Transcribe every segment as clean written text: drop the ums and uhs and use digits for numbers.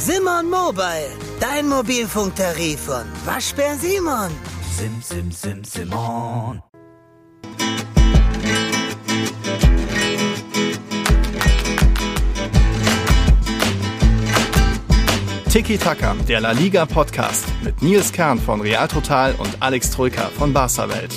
Simon Mobile, dein Mobilfunktarif von Waschbär Simon. Simon. Tiki Taka, der La Liga Podcast mit Nils Kern von Real Total und Alex Troika von Barca Welt.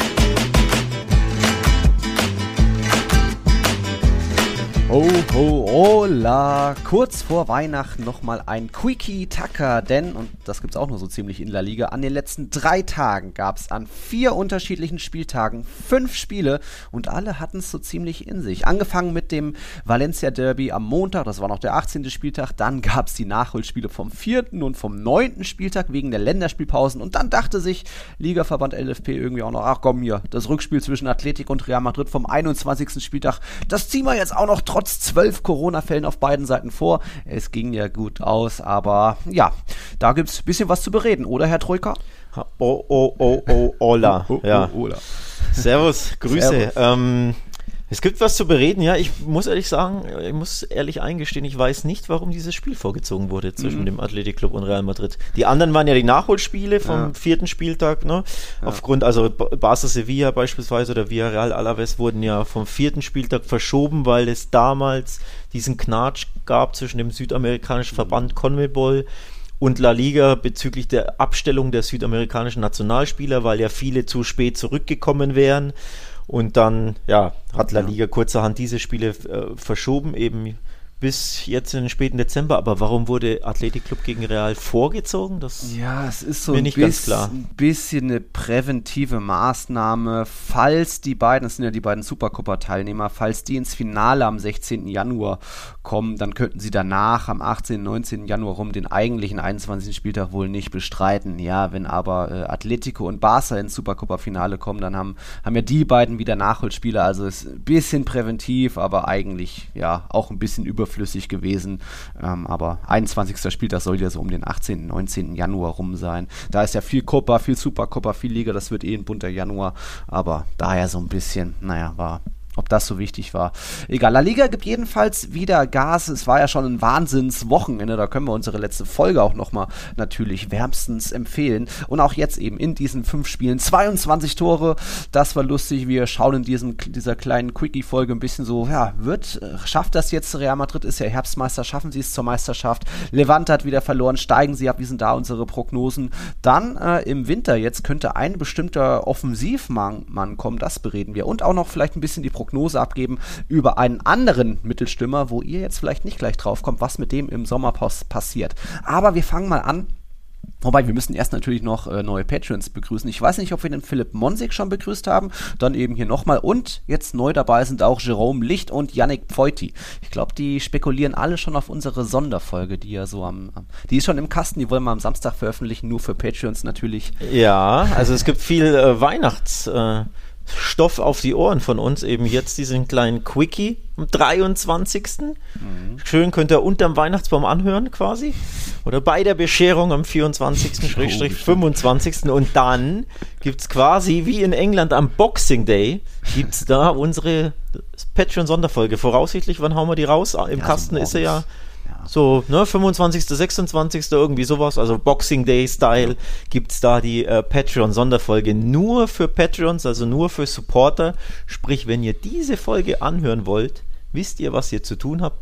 Ho, ho, hola. Kurz vor Weihnachten nochmal ein Quickie-Tacker, denn, und das gibt's auch nur so ziemlich in La Liga, an den letzten 3 Tagen gab's an 4 unterschiedlichen Spieltagen 5 Spiele und alle hatten es so ziemlich in sich. Angefangen mit dem Valencia Derby am Montag, das war noch der 18. Spieltag, dann gab's die Nachholspiele vom 4. und vom 9. Spieltag wegen der Länderspielpausen und dann dachte sich Ligaverband LFP irgendwie auch noch, ach komm hier, das Rückspiel zwischen Athletic und Real Madrid vom 21. Spieltag, das ziehen wir jetzt auch noch trotz 12 Corona-Fällen auf beiden Seiten vor. Es ging ja gut aus, aber ja, da gibt es ein bisschen was zu bereden, oder Herr Troika? Hola. Ja. Hola. Servus, Grüße. Servus. Es gibt was zu bereden, ja. Ich muss ehrlich eingestehen, ich weiß nicht, warum dieses Spiel vorgezogen wurde zwischen dem Athletic Club und Real Madrid. Die anderen waren ja die Nachholspiele vom 4. Spieltag, ne? Ja. Aufgrund, also Barca Sevilla beispielsweise oder Villarreal Alaves wurden ja vom 4. Spieltag verschoben, weil es damals diesen Knatsch gab zwischen dem südamerikanischen Verband CONMEBOL und La Liga bezüglich der Abstellung der südamerikanischen Nationalspieler, weil ja viele zu spät zurückgekommen wären. Und dann, ja, hat La Liga kurzerhand diese Spiele verschoben, eben bis jetzt in den späten Dezember. Aber warum wurde Athletic Club gegen Real vorgezogen? Das es ist so mir nicht ganz klar. Ein bisschen eine präventive Maßnahme, falls die beiden, das sind ja die beiden Supercopa-Teilnehmer, falls die ins Finale am 16. Januar kommen, dann könnten sie danach am 18., 19. Januar rum den eigentlichen 21. Spieltag wohl nicht bestreiten. Ja, wenn aber Atletico und Barca ins Supercopa-Finale kommen, dann haben ja die beiden wieder Nachholspiele. Also ist ein bisschen präventiv, aber eigentlich ja auch ein bisschen überflüssig gewesen. Aber 21. Spieltag soll ja so um den 18., 19. Januar rum sein. Da ist ja viel Copa, viel Supercopa, viel Liga, das wird ein bunter Januar. Aber daher so ein bisschen, ob das so wichtig war. Egal, La Liga gibt jedenfalls wieder Gas. Es war ja schon ein Wahnsinnswochenende. Da können wir unsere letzte Folge auch nochmal natürlich wärmstens empfehlen. Und auch jetzt eben in diesen 5 Spielen 22 Tore. Das war lustig. Wir schauen in dieser kleinen Quickie-Folge ein bisschen so, schafft das jetzt Real Madrid? Ist ja Herbstmeister. Schaffen sie es zur Meisterschaft? Levante hat wieder verloren. Steigen sie ab? Wie sind da unsere Prognosen? Dann im Winter jetzt könnte ein bestimmter Offensivmann kommen. Das bereden wir. Und auch noch vielleicht ein bisschen die Prognose abgeben über einen anderen Mittelstürmer, wo ihr jetzt vielleicht nicht gleich drauf kommt, was mit dem im Sommer passiert. Aber wir fangen mal an. Wobei, wir müssen erst natürlich noch neue Patreons begrüßen. Ich weiß nicht, ob wir den Philipp Monsig schon begrüßt haben. Dann eben hier nochmal. Und jetzt neu dabei sind auch Jerome Licht und Yannick Pfeuti. Ich glaube, die spekulieren alle schon auf unsere Sonderfolge, die ja so die ist schon im Kasten. Die wollen wir am Samstag veröffentlichen, nur für Patreons natürlich. Ja, also es gibt viel Weihnachtsstoff auf die Ohren von uns, eben jetzt diesen kleinen Quickie am 23. Schön könnt ihr unterm Weihnachtsbaum anhören quasi oder bei der Bescherung am 24./25. Und dann gibt es quasi wie in England am Boxing Day gibt es da unsere Patreon-Sonderfolge. Voraussichtlich, wann hauen wir die raus? Im Kasten ist sie ja so, 25., 26. irgendwie sowas, also Boxing Day-Style, gibt's da die Patreon-Sonderfolge nur für Patreons, also nur für Supporter. Sprich, wenn ihr diese Folge anhören wollt, wisst ihr, was ihr zu tun habt.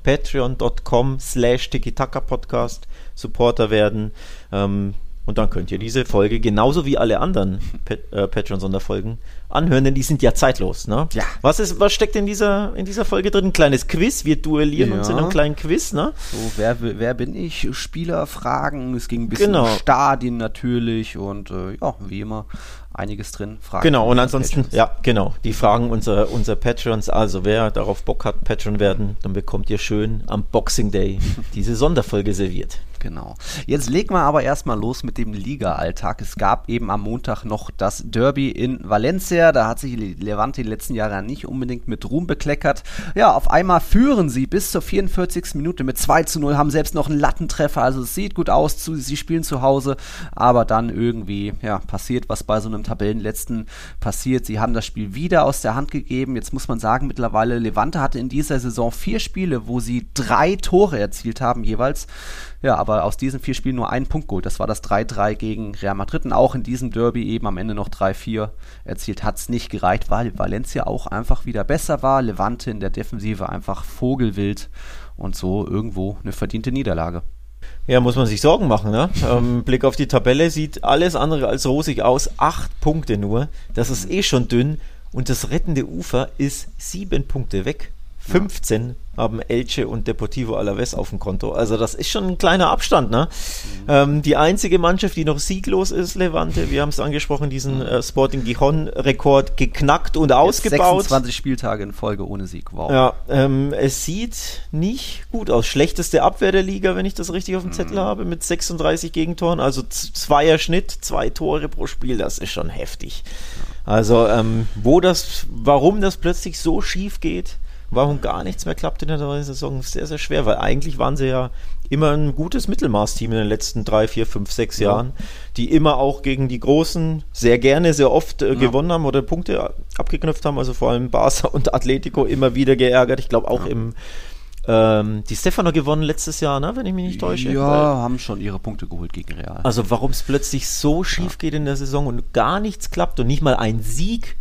Patreon.com/Tiki-Taka-Podcast Supporter werden. Und dann könnt ihr diese Folge genauso wie alle anderen Patreon-Sonderfolgen anhören, denn die sind ja zeitlos, ne? Ja. Was steckt in dieser Folge drin? Ein kleines Quiz, wir duellieren uns in einem kleinen Quiz, ne? So, wer bin ich? Spielerfragen, es ging ein bisschen um Stadien natürlich und wie immer einiges drin. Fragen genau, und ansonsten, die Fragen unser Patrons, also wer darauf Bock hat, Patreon werden, dann bekommt ihr schön am Boxing Day diese Sonderfolge serviert. Genau. Jetzt legen wir aber erstmal los mit dem Liga-Alltag. Es gab eben am Montag noch das Derby in Valencia. Da hat sich Levante die letzten Jahre nicht unbedingt mit Ruhm bekleckert. Ja, auf einmal führen sie bis zur 44. Minute mit 2:0, haben selbst noch einen Lattentreffer. Also es sieht gut aus, sie spielen zu Hause, aber dann irgendwie passiert, was bei so einem Tabellenletzten passiert. Sie haben das Spiel wieder aus der Hand gegeben. Jetzt muss man sagen, mittlerweile Levante hatte in dieser Saison 4 Spiele, wo sie 3 Tore erzielt haben jeweils. Ja, aber aus diesen 4 Spielen nur einen Punkt geholt. Das war das 3-3 gegen Real Madrid und auch in diesem Derby eben am Ende noch 3-4 erzielt. Hat es nicht gereicht, weil Valencia auch einfach wieder besser war. Levante in der Defensive einfach vogelwild und so irgendwo eine verdiente Niederlage. Ja, muss man sich Sorgen machen, ne? Blick auf die Tabelle sieht alles andere als rosig aus. 8 Punkte nur. Das ist schon dünn. Und das rettende Ufer ist 7 Punkte weg. 15 haben Elche und Deportivo Alavés auf dem Konto. Also das ist schon ein kleiner Abstand, ne? Die einzige Mannschaft, die noch sieglos ist, Levante, wir haben es angesprochen, diesen Sporting Gijón-Rekord geknackt und ausgebaut. 26 Spieltage in Folge ohne Sieg, wow. Ja, es sieht nicht gut aus. Schlechteste Abwehr der Liga, wenn ich das richtig auf dem Zettel habe, mit 36 Gegentoren, also 2er Schnitt, 2 Tore pro Spiel, das ist schon heftig. Also, warum das plötzlich so schief geht, warum gar nichts mehr klappt in der neuen Saison, ist sehr, sehr schwer, weil eigentlich waren sie ja immer ein gutes Mittelmaßteam in den letzten 3, 4, 5, 6 Jahren, die immer auch gegen die Großen sehr gerne, sehr oft gewonnen haben oder Punkte abgeknüpft haben, also vor allem Barca und Atletico immer wieder geärgert. Ich glaube auch die Stefano gewonnen letztes Jahr, ne, wenn ich mich nicht täusche. Ja, haben schon ihre Punkte geholt gegen Real. Also warum es plötzlich so schief geht in der Saison und gar nichts klappt und nicht mal ein Sieg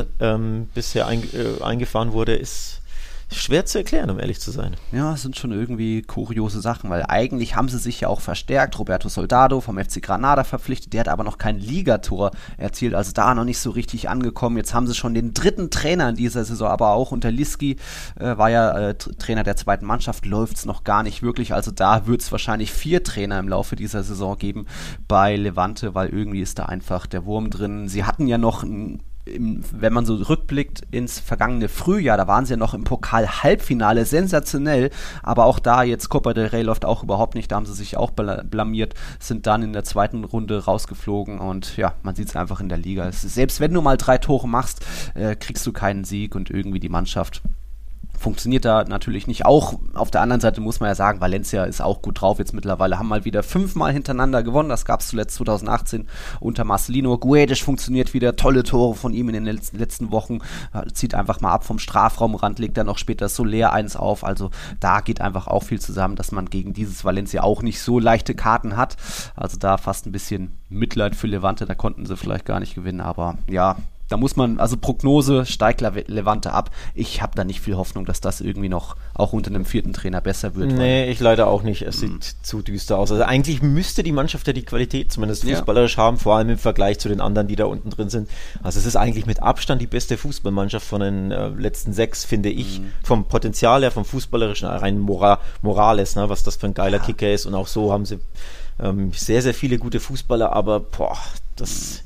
bisher eingefahren wurde, ist schwer zu erklären, um ehrlich zu sein. Ja, es sind schon irgendwie kuriose Sachen, weil eigentlich haben sie sich ja auch verstärkt. Roberto Soldado vom FC Granada verpflichtet, der hat aber noch kein Ligator erzielt, also da noch nicht so richtig angekommen. Jetzt haben sie schon den 3. Trainer in dieser Saison, aber auch unter Liski war ja Trainer der 2. Mannschaft, läuft es noch gar nicht wirklich. Also da wird es wahrscheinlich 4 Trainer im Laufe dieser Saison geben bei Levante, weil irgendwie ist da einfach der Wurm drin. Sie hatten ja noch wenn man so rückblickt ins vergangene Frühjahr, da waren sie ja noch im Pokal-Halbfinale, sensationell, aber auch da jetzt Copa del Rey läuft auch überhaupt nicht, da haben sie sich auch blamiert, sind dann in der 2. Runde rausgeflogen und ja, man sieht es einfach in der Liga. Selbst wenn du mal 3 Tore machst, kriegst du keinen Sieg und irgendwie die Mannschaft funktioniert da natürlich nicht. Auch auf der anderen Seite muss man ja sagen, Valencia ist auch gut drauf jetzt mittlerweile, haben mal wieder 5-mal hintereinander gewonnen, das gab es zuletzt 2018 unter Marcelino. Guedes funktioniert wieder, tolle Tore von ihm in den letzten Wochen, zieht einfach mal ab vom Strafraumrand, legt dann noch später Soler 1 auf, also da geht einfach auch viel zusammen, dass man gegen dieses Valencia auch nicht so leichte Karten hat, also da fast ein bisschen Mitleid für Levante, da konnten sie vielleicht gar nicht gewinnen, aber ja, da muss man, also Prognose, steigt Levante ab. Ich habe da nicht viel Hoffnung, dass das irgendwie noch auch unter einem 4. Trainer besser wird. Nee, ich leider auch nicht. Es sieht zu düster aus. Also eigentlich müsste die Mannschaft ja die Qualität zumindest fußballerisch haben, vor allem im Vergleich zu den anderen, die da unten drin sind. Also es ist eigentlich mit Abstand die beste Fußballmannschaft von den letzten 6, finde ich. Vom Potenzial her, vom Fußballerischen, rein Morales, ne, was das für ein geiler Kicker ist. Und auch so haben sie sehr, sehr viele gute Fußballer, aber das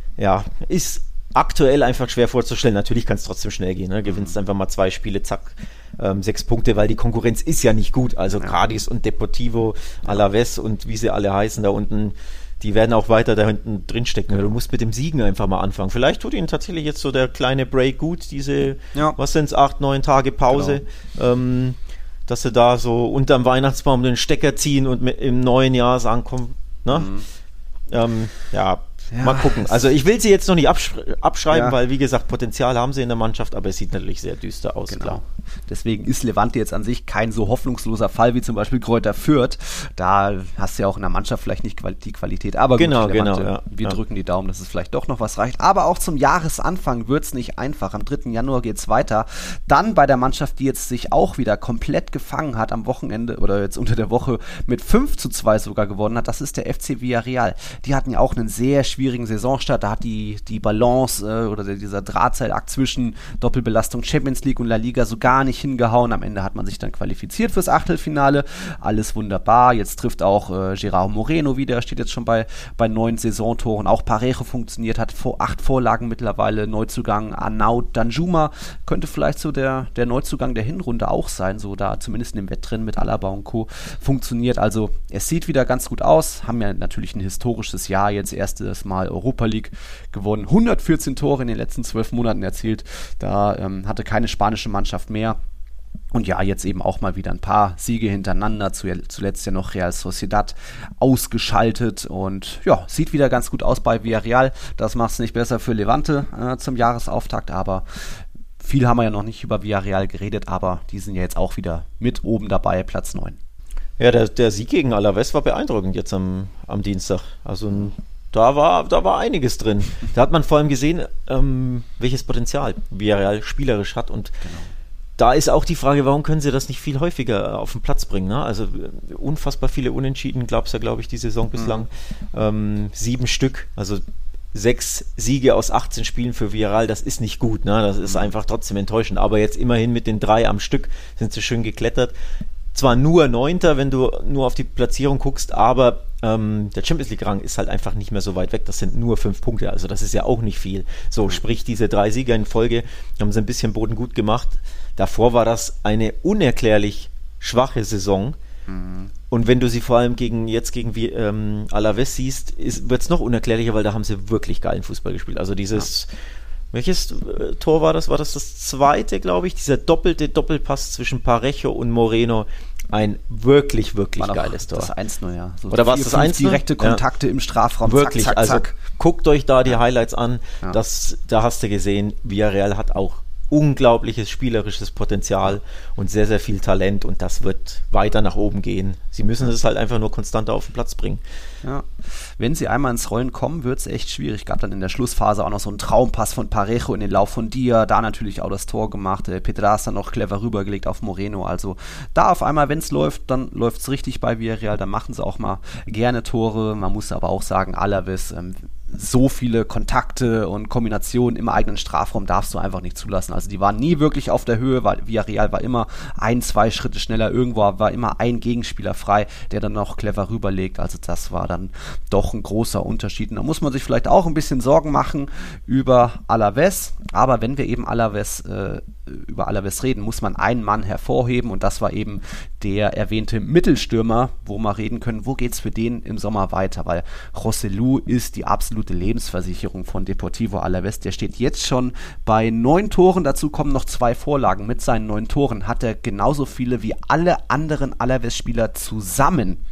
ist aktuell einfach schwer vorzustellen. Natürlich kann es trotzdem schnell gehen. Ne? Gewinnst einfach mal 2 Spiele, zack, 6 Punkte, weil die Konkurrenz ist ja nicht gut. Also Cádiz und Deportivo Alavés und wie sie alle heißen da unten, die werden auch weiter da hinten drin stecken. Du musst mit dem Siegen einfach mal anfangen. Vielleicht tut ihnen tatsächlich jetzt so der kleine Break gut, diese, was sind es, 8, 9 Tage Pause, dass sie da so unterm Weihnachtsbaum den Stecker ziehen und im neuen Jahr sagen, komm, ne? Mal gucken. Also ich will sie jetzt noch nicht abschreiben, weil wie gesagt, Potenzial haben sie in der Mannschaft, aber es sieht natürlich sehr düster aus. Genau. Klar. Deswegen ist Levante jetzt an sich kein so hoffnungsloser Fall wie zum Beispiel Greuther Fürth. Da hast du ja auch in der Mannschaft vielleicht nicht die Qualität, aber gut, Levante, wir drücken die Daumen, dass es vielleicht doch noch was reicht. Aber auch zum Jahresanfang wird es nicht einfach. Am 3. Januar geht es weiter. Dann bei der Mannschaft, die jetzt sich auch wieder komplett gefangen hat am Wochenende oder jetzt unter der Woche mit 5:2 sogar gewonnen hat, das ist der FC Villarreal. Die hatten ja auch einen sehr schwierigen schwierigen Saisonstart. Da hat die Balance oder dieser Drahtseilakt zwischen Doppelbelastung Champions League und La Liga so gar nicht hingehauen. Am Ende hat man sich dann qualifiziert fürs Achtelfinale. Alles wunderbar. Jetzt trifft auch Gerardo Moreno wieder, steht jetzt schon bei 9 Saisontoren. Auch Parejo funktioniert, hat 8 Vorlagen mittlerweile. Neuzugang Arnaud Danjuma könnte vielleicht so der Neuzugang der Hinrunde auch sein, so da zumindest in dem Wettrennen mit Alaba und Co. funktioniert. Also es sieht wieder ganz gut aus, haben ja natürlich ein historisches Jahr, jetzt erstes Mal Europa League gewonnen, 114 Tore in den letzten 12 Monaten erzielt, da hatte keine spanische Mannschaft mehr. Und ja, jetzt eben auch mal wieder ein paar Siege hintereinander, zuletzt ja noch Real Sociedad ausgeschaltet und ja, sieht wieder ganz gut aus bei Villarreal. Das macht es nicht besser für Levante zum Jahresauftakt, aber viel haben wir ja noch nicht über Villarreal geredet, aber die sind ja jetzt auch wieder mit oben dabei, Platz 9. Ja, der Sieg gegen Alavés war beeindruckend jetzt am Dienstag. Also da war einiges drin. Da hat man vor allem gesehen, welches Potenzial Villarreal spielerisch hat und da ist auch die Frage, warum können sie das nicht viel häufiger auf den Platz bringen? Ne? Also unfassbar viele Unentschieden, glaube ich, die Saison bislang. 7 Stück, also 6 Siege aus 18 Spielen für Villarreal, das ist nicht gut. Ne? Das ist einfach trotzdem enttäuschend. Aber jetzt immerhin mit den 3 am Stück sind sie schön geklettert. Zwar nur 9., wenn du nur auf die Platzierung guckst, aber der Champions League-Rang ist halt einfach nicht mehr so weit weg. Das sind nur 5 Punkte, also das ist ja auch nicht viel. So, sprich diese 3 Siege in Folge haben sie ein bisschen Boden gut gemacht. Davor war das eine unerklärlich schwache Saison. Und wenn du sie vor allem gegen Alavés siehst, wird es noch unerklärlicher, weil da haben sie wirklich geilen Fußball gespielt. Also dieses, welches Tor war das? War das zweite, glaube ich? Dieser Doppelpass zwischen Parejo und Moreno. Ein wirklich, wirklich geiles Tor. Das 1-0, ja. So oder war es das 1-0? Direkte Kontakte im Strafraum. Wirklich, zack, zack, also zack. Guckt euch da die Highlights an. Ja. Da hast du gesehen, Villarreal hat auch unglaubliches spielerisches Potenzial und sehr, sehr viel Talent und das wird weiter nach oben gehen. Sie müssen es halt einfach nur konstanter auf den Platz bringen. Ja. Wenn sie einmal ins Rollen kommen, wird es echt schwierig. Gab dann in der Schlussphase auch noch so einen Traumpass von Parejo in den Lauf von Dia, da natürlich auch das Tor gemacht. Pedraza noch clever rübergelegt auf Moreno. Also da auf einmal, wenn es läuft, dann läuft es richtig bei Villarreal, dann machen sie auch mal gerne Tore. Man muss aber auch sagen, Alavés, so viele Kontakte und Kombinationen im eigenen Strafraum darfst du einfach nicht zulassen. Also die waren nie wirklich auf der Höhe, weil Villarreal war immer 1-2 Schritte schneller, irgendwo war immer ein Gegenspieler frei, der dann noch clever rüberlegt. Also das war dann doch ein großer Unterschied. Und da muss man sich vielleicht auch ein bisschen Sorgen machen über Alavés. Aber wenn wir eben über Alavés reden, muss man einen Mann hervorheben und das war eben der erwähnte Mittelstürmer, wo wir reden können, wo geht's für den im Sommer weiter, weil Joselu ist die absolute Lebensversicherung von Deportivo Alavés. Der steht jetzt schon bei 9 Toren, dazu kommen noch 2 Vorlagen. Mit seinen 9 Toren hat er genauso viele wie alle anderen Alavés-Spieler zusammen.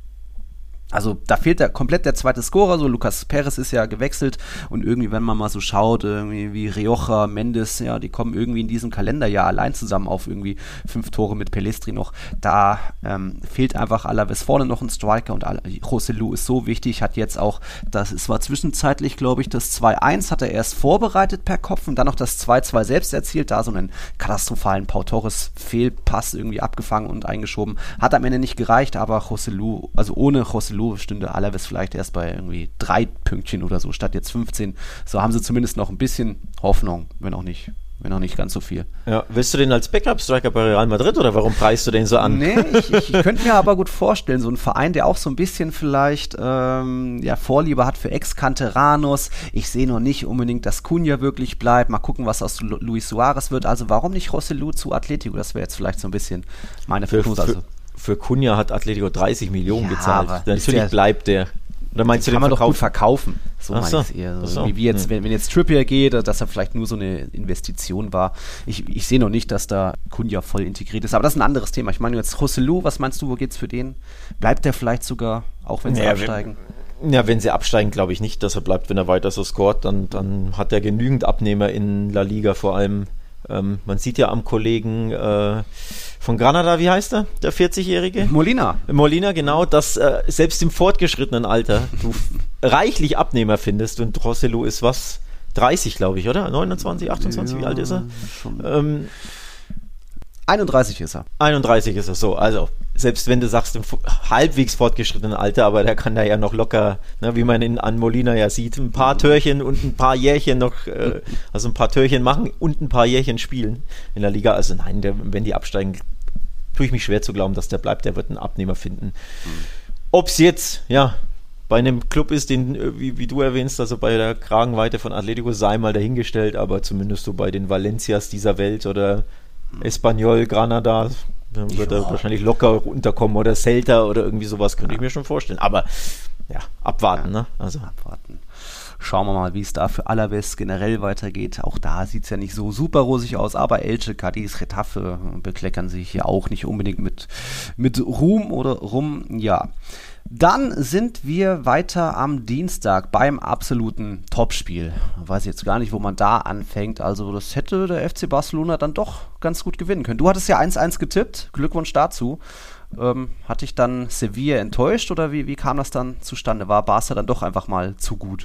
Also da fehlt komplett der zweite Scorer, so Lucas Perez ist ja gewechselt und irgendwie, wenn man mal so schaut, irgendwie wie Rioja, Mendes, ja, die kommen irgendwie in diesem Kalenderjahr allein zusammen auf irgendwie 5 Tore mit Pelistri noch. Da fehlt einfach Alavés vorne noch ein Striker und Joselu ist so wichtig, hat jetzt auch, es war zwischenzeitlich, glaube ich, das 2-1 hat er erst vorbereitet per Kopf und dann noch das 2-2 selbst erzielt, da so einen katastrophalen Pau Torres Fehlpass irgendwie abgefangen und eingeschoben. Hat am Ende nicht gereicht, aber Joselu, also ohne Joselu stünde Alavés vielleicht erst bei irgendwie 3 Pünktchen oder so, statt jetzt 15. So haben sie zumindest noch ein bisschen Hoffnung, wenn auch nicht ganz so viel. Ja, willst du den als Backup-Striker bei Real Madrid oder warum preist du den so an? Nee, ich könnte mir aber gut vorstellen, so ein Verein, der auch so ein bisschen vielleicht Vorliebe hat für Ex-Canteranos. Ich sehe noch nicht unbedingt, dass Cunha wirklich bleibt. Mal gucken, was aus Luis Suarez wird. Also warum nicht Joselu zu Atletico? Das wäre jetzt vielleicht so ein bisschen meine Prognose. Für Cunha hat Atletico 30 Millionen gezahlt. Natürlich bleibt der. Oder meinst du den kann man doch gut verkaufen. So meine ich es eher. So. Wie jetzt, wenn jetzt Trippier geht, dass er vielleicht nur so eine Investition war. Ich sehe noch nicht, dass da Cunha voll integriert ist. Aber das ist ein anderes Thema. Ich meine jetzt Joselu, was meinst du, wo geht's für den? Bleibt der vielleicht sogar, auch wenn sie absteigen? Wenn sie absteigen, glaube ich nicht, dass er bleibt. Wenn er weiter so scoret, dann hat er genügend Abnehmer in La Liga vor allem. Man sieht ja am Kollegen von Granada, wie heißt er? Der 40-Jährige? Molina, genau, dass selbst im fortgeschrittenen Alter du reichlich Abnehmer findest und Joselu ist 30, glaube ich, oder? 29, 28, wie alt ist er? 31 ist er. 31 ist er, so, also selbst wenn du sagst, im halbwegs fortgeschrittenen Alter, aber der kann da ja noch locker, ne, wie man an Molina ja sieht, ein paar Törchen und ein paar Jährchen noch, also ein paar Törchen machen und ein paar Jährchen spielen in der Liga. Also nein, wenn die absteigen, tue ich mich schwer zu glauben, dass der bleibt. Der wird einen Abnehmer finden. Ob es jetzt, ja, bei einem Club ist, den, wie du erwähnst, also bei der Kragenweite von Atletico, sei mal dahingestellt, aber zumindest so bei den Valencias dieser Welt oder Espanyol, Granada, dann wird er wahrscheinlich locker unterkommen oder Celta oder irgendwie sowas, könnte ich mir schon vorstellen. Aber ja, abwarten, ne? Also abwarten. Schauen wir mal, wie es da für Alaves generell weitergeht. Auch da sieht es ja nicht so super rosig aus, aber Elche, Cadiz, Retafe bekleckern sich hier auch nicht unbedingt mit Ruhm oder Rum. Ja. Dann sind wir weiter am Dienstag beim absoluten Topspiel. Ich weiß jetzt gar nicht, wo man da anfängt. Also das hätte der FC Barcelona dann doch ganz gut gewinnen können. Du hattest ja 1-1 getippt. Glückwunsch dazu. Hat dich dann Sevilla enttäuscht oder wie kam das dann zustande? War Barca dann doch einfach mal zu gut?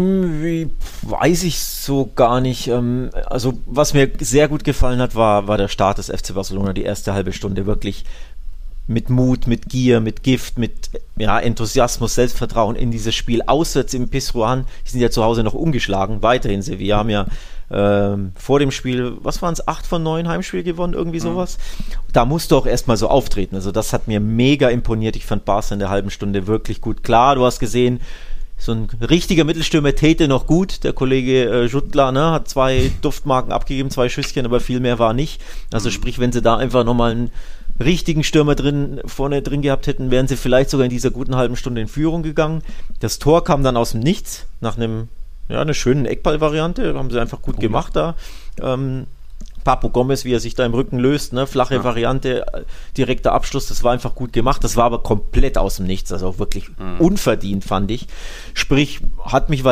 Weiß ich so gar nicht. Also was mir sehr gut gefallen hat, war der Start des FC Barcelona. Die erste halbe Stunde wirklich mit Mut, mit Gier, mit Gift, mit Enthusiasmus, Selbstvertrauen in dieses Spiel. Auswärts im Pizjuán, die sind ja zu Hause noch ungeschlagen, weiterhin. Wir haben ja vor dem Spiel, was waren es, 8 von 9 Heimspiele gewonnen, irgendwie sowas. Da musst du auch erstmal so auftreten. Also das hat mir mega imponiert. Ich fand Barca in der halben Stunde wirklich gut. Klar, du hast gesehen, so ein richtiger Mittelstürmer täte noch gut. Der Kollege Jutla, ne, hat 2 Duftmarken abgegeben, 2 Schüsschen, aber viel mehr war nicht. Also sprich, wenn sie da einfach nochmal einen richtigen Stürmer vorne drin gehabt hätten, wären sie vielleicht sogar in dieser guten halben Stunde in Führung gegangen. Das Tor kam dann aus dem Nichts, nach einer schönen Eckball-Variante, haben sie einfach gut gemacht da. Papu Gomez, wie er sich da im Rücken löst, ne, flache Variante, direkter Abschluss, das war einfach gut gemacht, das war aber komplett aus dem Nichts, also auch wirklich unverdient, fand ich. Sprich, hat mich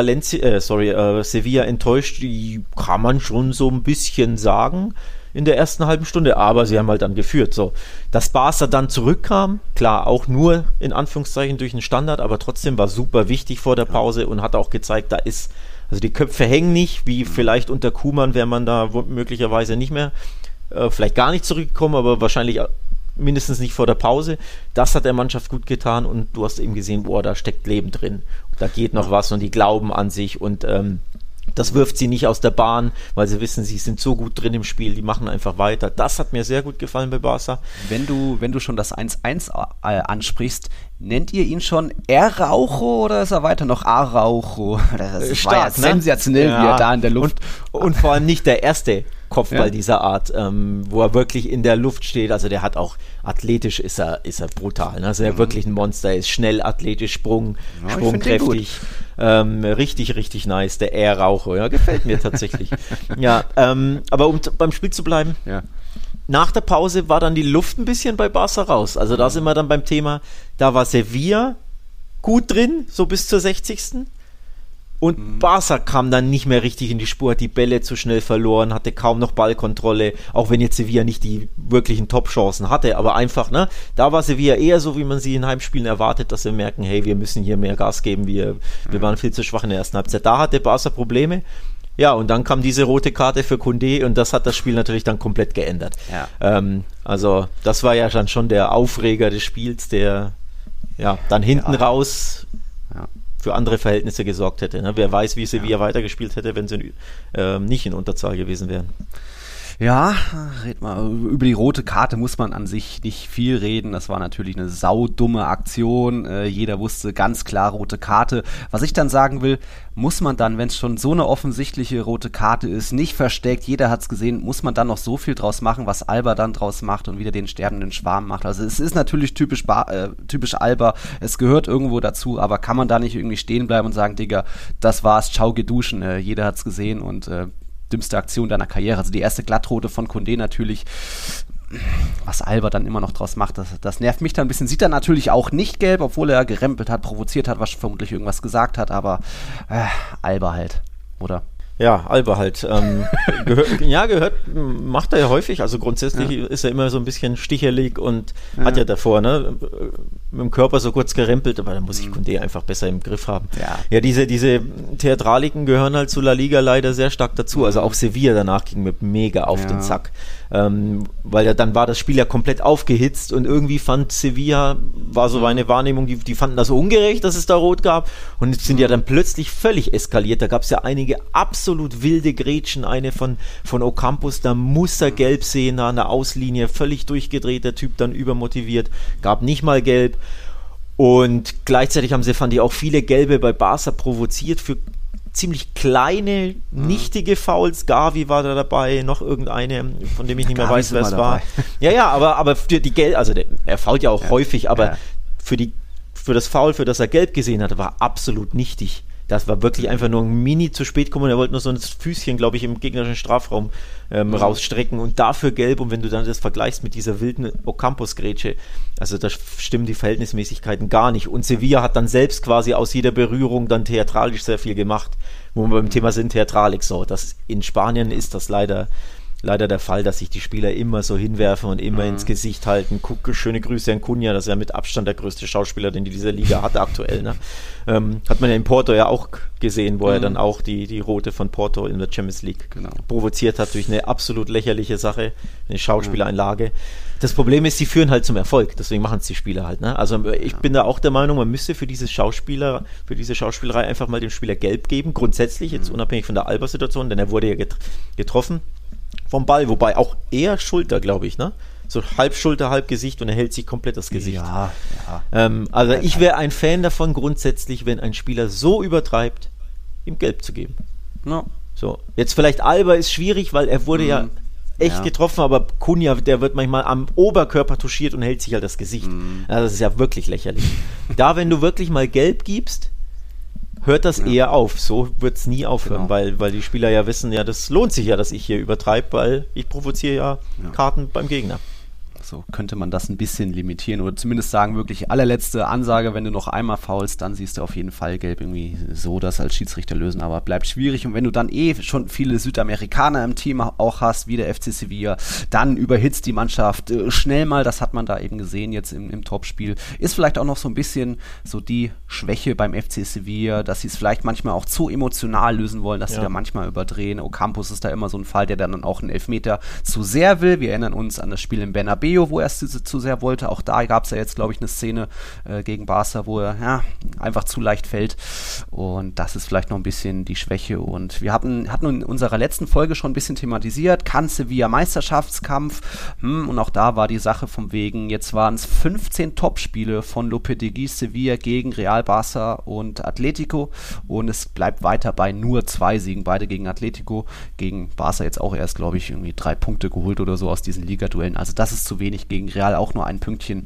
Sevilla enttäuscht, die kann man schon so ein bisschen sagen in der ersten halben Stunde, aber sie haben halt dann geführt. So, dass Barca dann zurückkam, klar, auch nur in Anführungszeichen durch einen Standard, aber trotzdem war super wichtig vor der Pause und hat auch gezeigt, also die Köpfe hängen nicht, wie vielleicht unter Koeman wäre man da möglicherweise nicht mehr, vielleicht gar nicht zurückgekommen, aber wahrscheinlich mindestens nicht vor der Pause. Das hat der Mannschaft gut getan und du hast eben gesehen, da steckt Leben drin. Da geht noch was und die glauben an sich und das wirft sie nicht aus der Bahn, weil sie wissen, sie sind so gut drin im Spiel, die machen einfach weiter. Das hat mir sehr gut gefallen bei Barca. Wenn du schon das 1-1 ansprichst, nennt ihr ihn schon Araujo oder ist er weiter noch Araujo? Das stark, war ja sensationell, wie er da in der Luft... Und vor allem nicht der erste Kopfball dieser Art, wo er wirklich in der Luft steht. Also der hat auch, athletisch ist er brutal. Ne? Also er wirklich ein Monster, er ist schnell, athletisch, sprungkräftig. Richtig, richtig nice, der Araujo. Ja, gefällt mir tatsächlich. Ja, aber um beim Spiel zu bleiben, nach der Pause war dann die Luft ein bisschen bei Barca raus. Also da sind wir dann beim Thema, da war Sevilla gut drin, so bis zur 60. Und Barca kam dann nicht mehr richtig in die Spur, hat die Bälle zu schnell verloren, hatte kaum noch Ballkontrolle, auch wenn jetzt Sevilla nicht die wirklichen Top-Chancen hatte, aber einfach, ne, da war Sevilla eher so, wie man sie in Heimspielen erwartet, dass sie merken, hey, wir müssen hier mehr Gas geben, wir waren viel zu schwach in der ersten Halbzeit. Da hatte Barca Probleme. Ja, und dann kam diese rote Karte für Koundé und das hat das Spiel natürlich dann komplett geändert. Ja. Also das war ja dann schon der Aufreger des Spiels, der dann hinten raus für andere Verhältnisse gesorgt hätte. Ne? Wer weiß, wie Sevilla weitergespielt hätte, wenn sie nicht in Unterzahl gewesen wären. Ja, red mal. Über die rote Karte muss man an sich nicht viel reden. Das war natürlich eine saudumme Aktion. Jeder wusste ganz klar rote Karte. Was ich dann sagen will, muss man dann, wenn es schon so eine offensichtliche rote Karte ist, nicht versteckt, jeder hat es gesehen, muss man dann noch so viel draus machen, was Alba dann draus macht und wieder den sterbenden Schwarm macht. Also es ist natürlich typisch Alba, es gehört irgendwo dazu, aber kann man da nicht irgendwie stehen bleiben und sagen, Digga, das war's, ciao, geh duschen. Jeder hat es gesehen und dümmste Aktion deiner Karriere. Also die erste Glattrote von Koundé natürlich, was Alba dann immer noch draus macht, das nervt mich dann ein bisschen. Sieht er natürlich auch nicht gelb, obwohl er gerempelt hat, provoziert hat, was vermutlich irgendwas gesagt hat, aber Alba halt, oder? Ja, Alba halt. Macht er ja häufig. Also grundsätzlich ist er immer so ein bisschen stichelig und hat ja davor, ne, mit dem Körper so kurz gerempelt, aber da muss ich Koundé einfach besser im Griff haben. Ja, diese Theatraliken gehören halt zu La Liga leider sehr stark dazu. Also auch Sevilla danach ging mir mega auf den Sack. Weil dann war das Spiel ja komplett aufgehitzt und irgendwie fand Sevilla, war so eine Wahrnehmung, die fanden das so ungerecht, dass es da Rot gab und sind ja dann plötzlich völlig eskaliert. Da gab es ja einige absolut wilde Grätschen, eine von Ocampos, da muss er gelb sehen, da an der Auslinie, völlig durchgedreht, der Typ dann übermotiviert, gab nicht mal gelb und gleichzeitig haben sie, fand ich, auch viele Gelbe bei Barca provoziert für ziemlich kleine, nichtige Fouls. Gavi war da dabei, noch irgendeine, von dem ich nicht mehr weiß, wer es war. Ja, aber für die Gelb, also er foult ja auch häufig, aber für das Foul, für das er gelb gesehen hatte, war absolut nichtig. Das war wirklich einfach nur ein Mini zu spät kommen. Er wollte nur so ein Füßchen, glaube ich, im gegnerischen Strafraum rausstrecken und dafür gelb. Und wenn du dann das vergleichst mit dieser wilden Ocampos-Grätsche, also da stimmen die Verhältnismäßigkeiten gar nicht. Und Sevilla hat dann selbst quasi aus jeder Berührung dann theatralisch sehr viel gemacht, wo wir beim Thema sind, Theatralik so. In Spanien ist das leider der Fall, dass sich die Spieler immer so hinwerfen und immer ins Gesicht halten. Schöne Grüße an Cunha, das ist ja mit Abstand der größte Schauspieler, den diese Liga hat aktuell. Ne? Hat man ja in Porto ja auch gesehen, wo er dann auch die Rote von Porto in der Champions League provoziert hat durch eine absolut lächerliche Sache, eine Schauspielereinlage. Das Problem ist, sie führen halt zum Erfolg, deswegen machen es die Spieler halt. Ne? Also ich bin da auch der Meinung, man müsste für diese Schauspielerei einfach mal dem Spieler gelb geben, grundsätzlich, jetzt unabhängig von der Alba-Situation, denn er wurde ja getroffen vom Ball, wobei auch eher Schulter, glaube ich, ne? So halb Schulter, halb Gesicht und er hält sich komplett das Gesicht. Ja. Also ich wäre ein Fan davon grundsätzlich, wenn ein Spieler so übertreibt, ihm gelb zu geben. Ja. So, jetzt vielleicht Alba ist schwierig, weil er wurde ja echt getroffen, aber Cunha, der wird manchmal am Oberkörper touchiert und hält sich halt das Gesicht. Also das ist ja wirklich lächerlich. Da, wenn du wirklich mal gelb gibst, hört das eher auf. So wird es nie aufhören, weil die Spieler ja wissen, ja, das lohnt sich ja, dass ich hier übertreibe, weil ich provoziere ja Karten beim Gegner. So könnte man das ein bisschen limitieren oder zumindest sagen, wirklich allerletzte Ansage, wenn du noch einmal foulst, dann siehst du auf jeden Fall gelb, irgendwie so das als Schiedsrichter lösen, aber bleibt schwierig und wenn du dann schon viele Südamerikaner im Team auch hast, wie der FC Sevilla, dann überhitzt die Mannschaft schnell mal, das hat man da eben gesehen jetzt im Topspiel, ist vielleicht auch noch so ein bisschen so die Schwäche beim FC Sevilla, dass sie es vielleicht manchmal auch zu emotional lösen wollen, dass sie da manchmal überdrehen. Ocampos ist da immer so ein Fall, der dann auch einen Elfmeter zu sehr will. Wir erinnern uns an das Spiel in Bernabeu, wo er es zu sehr wollte. Auch da gab es ja jetzt, glaube ich, eine Szene gegen Barca, wo er einfach zu leicht fällt. Und das ist vielleicht noch ein bisschen die Schwäche. Und wir hatten in unserer letzten Folge schon ein bisschen thematisiert, kann Sevilla Meisterschaftskampf? Und auch da war die Sache vom wegen, jetzt waren es 15 Topspiele von Lopetegui Sevilla gegen Real, Barca und Atletico. Und es bleibt weiter bei nur 2 Siegen, beide gegen Atletico. Gegen Barca jetzt auch erst, glaube ich, irgendwie 3 Punkte geholt oder so aus diesen Ligaduellen. Also das ist zu wenig, gegen Real auch nur ein Pünktchen.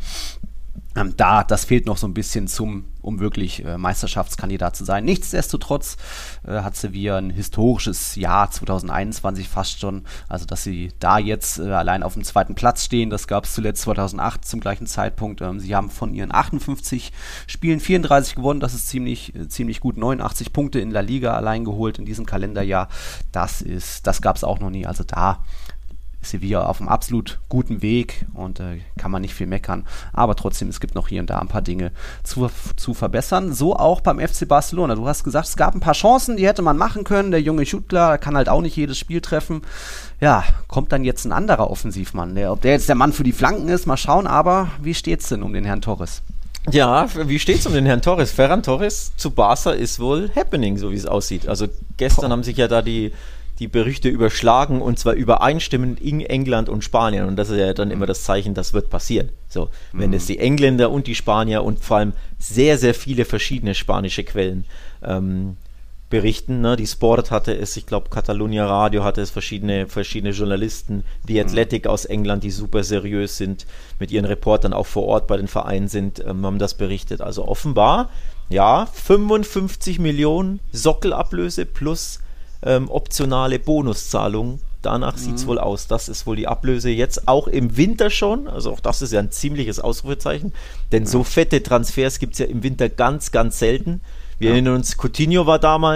Das fehlt noch so ein bisschen um wirklich Meisterschaftskandidat zu sein. Nichtsdestotrotz hat Sevilla ein historisches Jahr 2021 fast schon. Also, dass sie da jetzt allein auf dem 2. Platz stehen, das gab es zuletzt 2008 zum gleichen Zeitpunkt. Sie haben von ihren 58 Spielen 34 gewonnen. Das ist ziemlich gut. 89 Punkte in La Liga allein geholt in diesem Kalenderjahr. Das gab es auch noch nie. Also da Sevilla auf einem absolut guten Weg und kann man nicht viel meckern, aber trotzdem, es gibt noch hier und da ein paar Dinge zu verbessern, so auch beim FC Barcelona. Du hast gesagt, es gab ein paar Chancen, die hätte man machen können, der junge Schüttler kann halt auch nicht jedes Spiel treffen. Ja, kommt dann jetzt ein anderer Offensivmann, ob der jetzt der Mann für die Flanken ist, mal schauen, aber wie steht's denn um den Herrn Torres? Ja, wie steht's um den Herrn Torres? Ferran Torres zu Barca ist wohl happening, so wie es aussieht. Also gestern haben sich ja da die Berichte überschlagen und zwar übereinstimmend in England und Spanien und das ist ja dann immer das Zeichen, das wird passieren. So, wenn es die Engländer und die Spanier und vor allem sehr, sehr viele verschiedene spanische Quellen berichten, ne? Die Sport hatte es, ich glaube Catalunya Radio hatte es, verschiedene Journalisten, The Athletic aus England, die super seriös sind, mit ihren Reportern auch vor Ort bei den Vereinen sind, haben das berichtet. Also offenbar, ja, 55 Millionen Sockelablöse plus optionale Bonuszahlung. Danach sieht es wohl aus. Das ist wohl die Ablöse jetzt auch im Winter schon. Also auch das ist ja ein ziemliches Ausrufezeichen. Denn so fette Transfers gibt es ja im Winter ganz, ganz selten. Wir erinnern uns, Coutinho war damals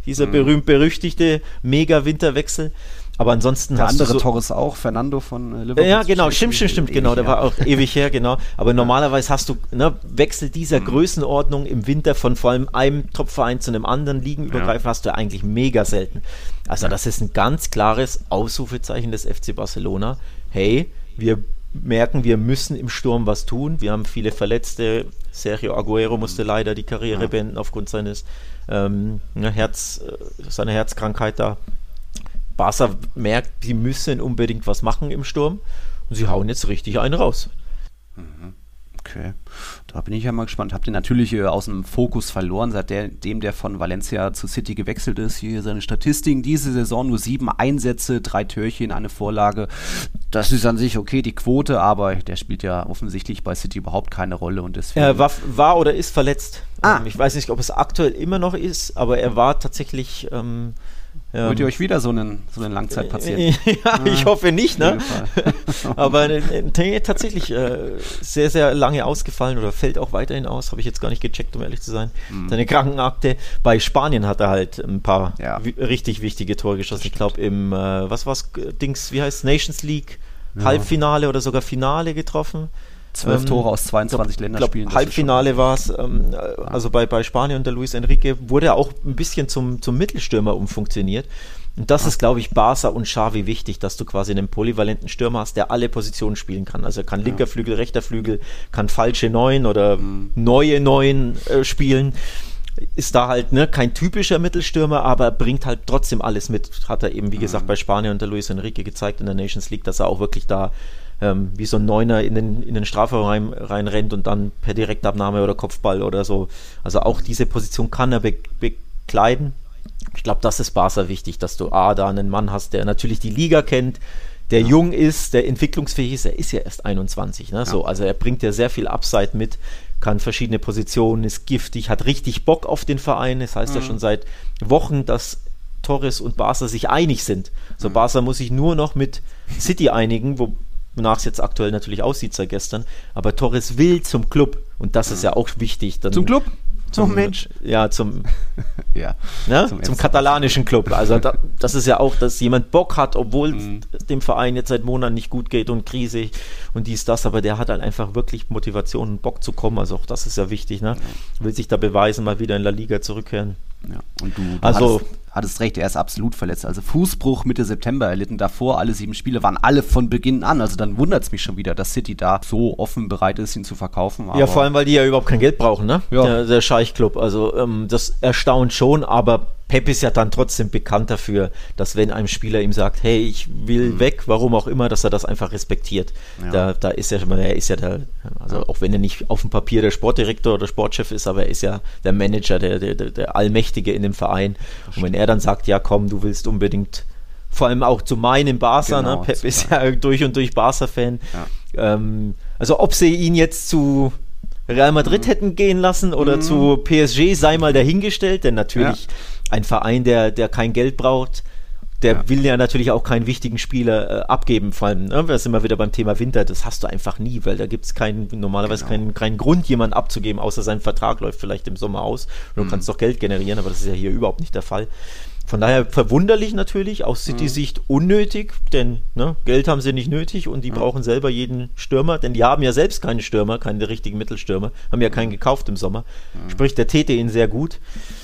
dieser berühmt-berüchtigte Mega-Winterwechsel. Aber ansonsten der hast du andere Torres auch, Fernando von Liverpool. Ja, genau, stimmt, genau, der war auch ewig her, genau. Aber normalerweise hast du Wechsel dieser Größenordnung im Winter von vor allem einem Top-Verein zu einem anderen ligenübergreifend hast du eigentlich mega selten. Also das ist ein ganz klares Ausrufezeichen des FC Barcelona. Hey, wir merken, wir müssen im Sturm was tun. Wir haben viele Verletzte. Sergio Aguero musste leider die Karriere beenden aufgrund seiner Herzkrankheit da. Barca merkt, sie müssen unbedingt was machen im Sturm und sie hauen jetzt richtig einen raus. Okay, da bin ich ja mal gespannt. Habt ihr natürlich aus dem Fokus verloren, seitdem der von Valencia zu City gewechselt ist. Hier seine Statistiken, diese Saison nur 7 Einsätze, 3 Türchen, eine Vorlage. Das ist an sich okay, die Quote, aber der spielt ja offensichtlich bei City überhaupt keine Rolle. Und deswegen er war oder ist verletzt. Ich weiß nicht, ob es aktuell immer noch ist, aber er war tatsächlich... Wollt ihr euch wieder so einen Langzeitpatienten? Ja, ich hoffe nicht, ne? Aber tatsächlich sehr, sehr lange ausgefallen oder fällt auch weiterhin aus, habe ich jetzt gar nicht gecheckt, um ehrlich zu sein. Seine Krankenakte. Bei Spanien hat er halt ein paar richtig wichtige Tore geschossen. Ich glaube im, wie heißt Nations League, Halbfinale oder sogar Finale getroffen. 12 Tore aus 22 Länderspielen. Halbfinale war es, also bei Spanien unter Luis Enrique wurde er auch ein bisschen zum Mittelstürmer umfunktioniert. Und das ist, glaube ich, Barca und Xavi wichtig, dass du quasi einen polyvalenten Stürmer hast, der alle Positionen spielen kann. Also er kann linker Flügel, rechter Flügel, kann falsche 9 oder neue 9 spielen. Ist da halt kein typischer Mittelstürmer, aber bringt halt trotzdem alles mit. Hat er eben, wie gesagt, bei Spanien unter Luis Enrique gezeigt in der Nations League, dass er auch wirklich da wie so ein Neuner in den Strafraum reinrennt und dann per Direktabnahme oder Kopfball oder so. Also auch diese Position kann er bekleiden. Ich glaube, das ist Barca wichtig, dass du da einen Mann hast, der natürlich die Liga kennt, der jung ist, der entwicklungsfähig ist. Er ist ja erst 21. Ne? So, also er bringt ja sehr viel Upside mit, kann verschiedene Positionen, ist giftig, hat richtig Bock auf den Verein. Das heißt ja schon seit Wochen, dass Torres und Barca sich einig sind. So, Barca muss sich nur noch mit City einigen, wonach es jetzt aktuell natürlich aussieht seit gestern, aber Torres will zum Club und das ist ja auch wichtig. Dann zum Club? Zum Mensch? Ja, zum katalanischen Club. Also das ist ja auch, dass jemand Bock hat, obwohl dem Verein jetzt seit Monaten nicht gut geht und Krise und das, aber der hat halt einfach wirklich Motivation und Bock zu kommen, also auch das ist ja wichtig, ne? Will sich da beweisen, mal wieder in La Liga zurückkehren. Ja, und du hattest recht, er ist absolut verletzt. Also Fußbruch Mitte September erlitten. Davor alle 7 Spiele waren alle von Beginn an. Also dann wundert es mich schon wieder, dass City da so offen bereit ist, ihn zu verkaufen. Ja, vor allem, weil die ja überhaupt kein Geld brauchen, ne? Ja. Der Scheich-Club. Also das erstaunt schon, aber Pep ist ja dann trotzdem bekannt dafür, dass wenn ein Spieler ihm sagt, hey, ich will weg, warum auch immer, dass er das einfach respektiert. Ja. Da ist er ist ja der, also auch wenn er nicht auf dem Papier der Sportdirektor oder Sportchef ist, aber er ist ja der Manager, der Allmächtige in dem Verein. Und wenn er dann sagt, ja komm, du willst unbedingt, vor allem auch zu meinem Barca, ne? Pep ist ja durch und durch Barca-Fan. Ja. Also ob sie ihn jetzt zu Real Madrid hätten gehen lassen oder zu PSG, sei mal dahingestellt, denn natürlich ein Verein, der kein Geld braucht, der will ja natürlich auch keinen wichtigen Spieler abgeben, vor allem, ne? Wir sind immer wieder beim Thema Winter, das hast du einfach nie, weil da gibt es normalerweise keinen Grund, jemanden abzugeben, außer sein Vertrag läuft vielleicht im Sommer aus und du kannst doch Geld generieren, aber das ist ja hier überhaupt nicht der Fall. Von daher verwunderlich natürlich, aus City-Sicht unnötig, denn Geld haben sie nicht nötig und die brauchen selber jeden Stürmer, denn die haben ja selbst keine Stürmer, keine richtigen Mittelstürmer, haben ja keinen gekauft im Sommer. Sprich, der täte ihnen sehr gut.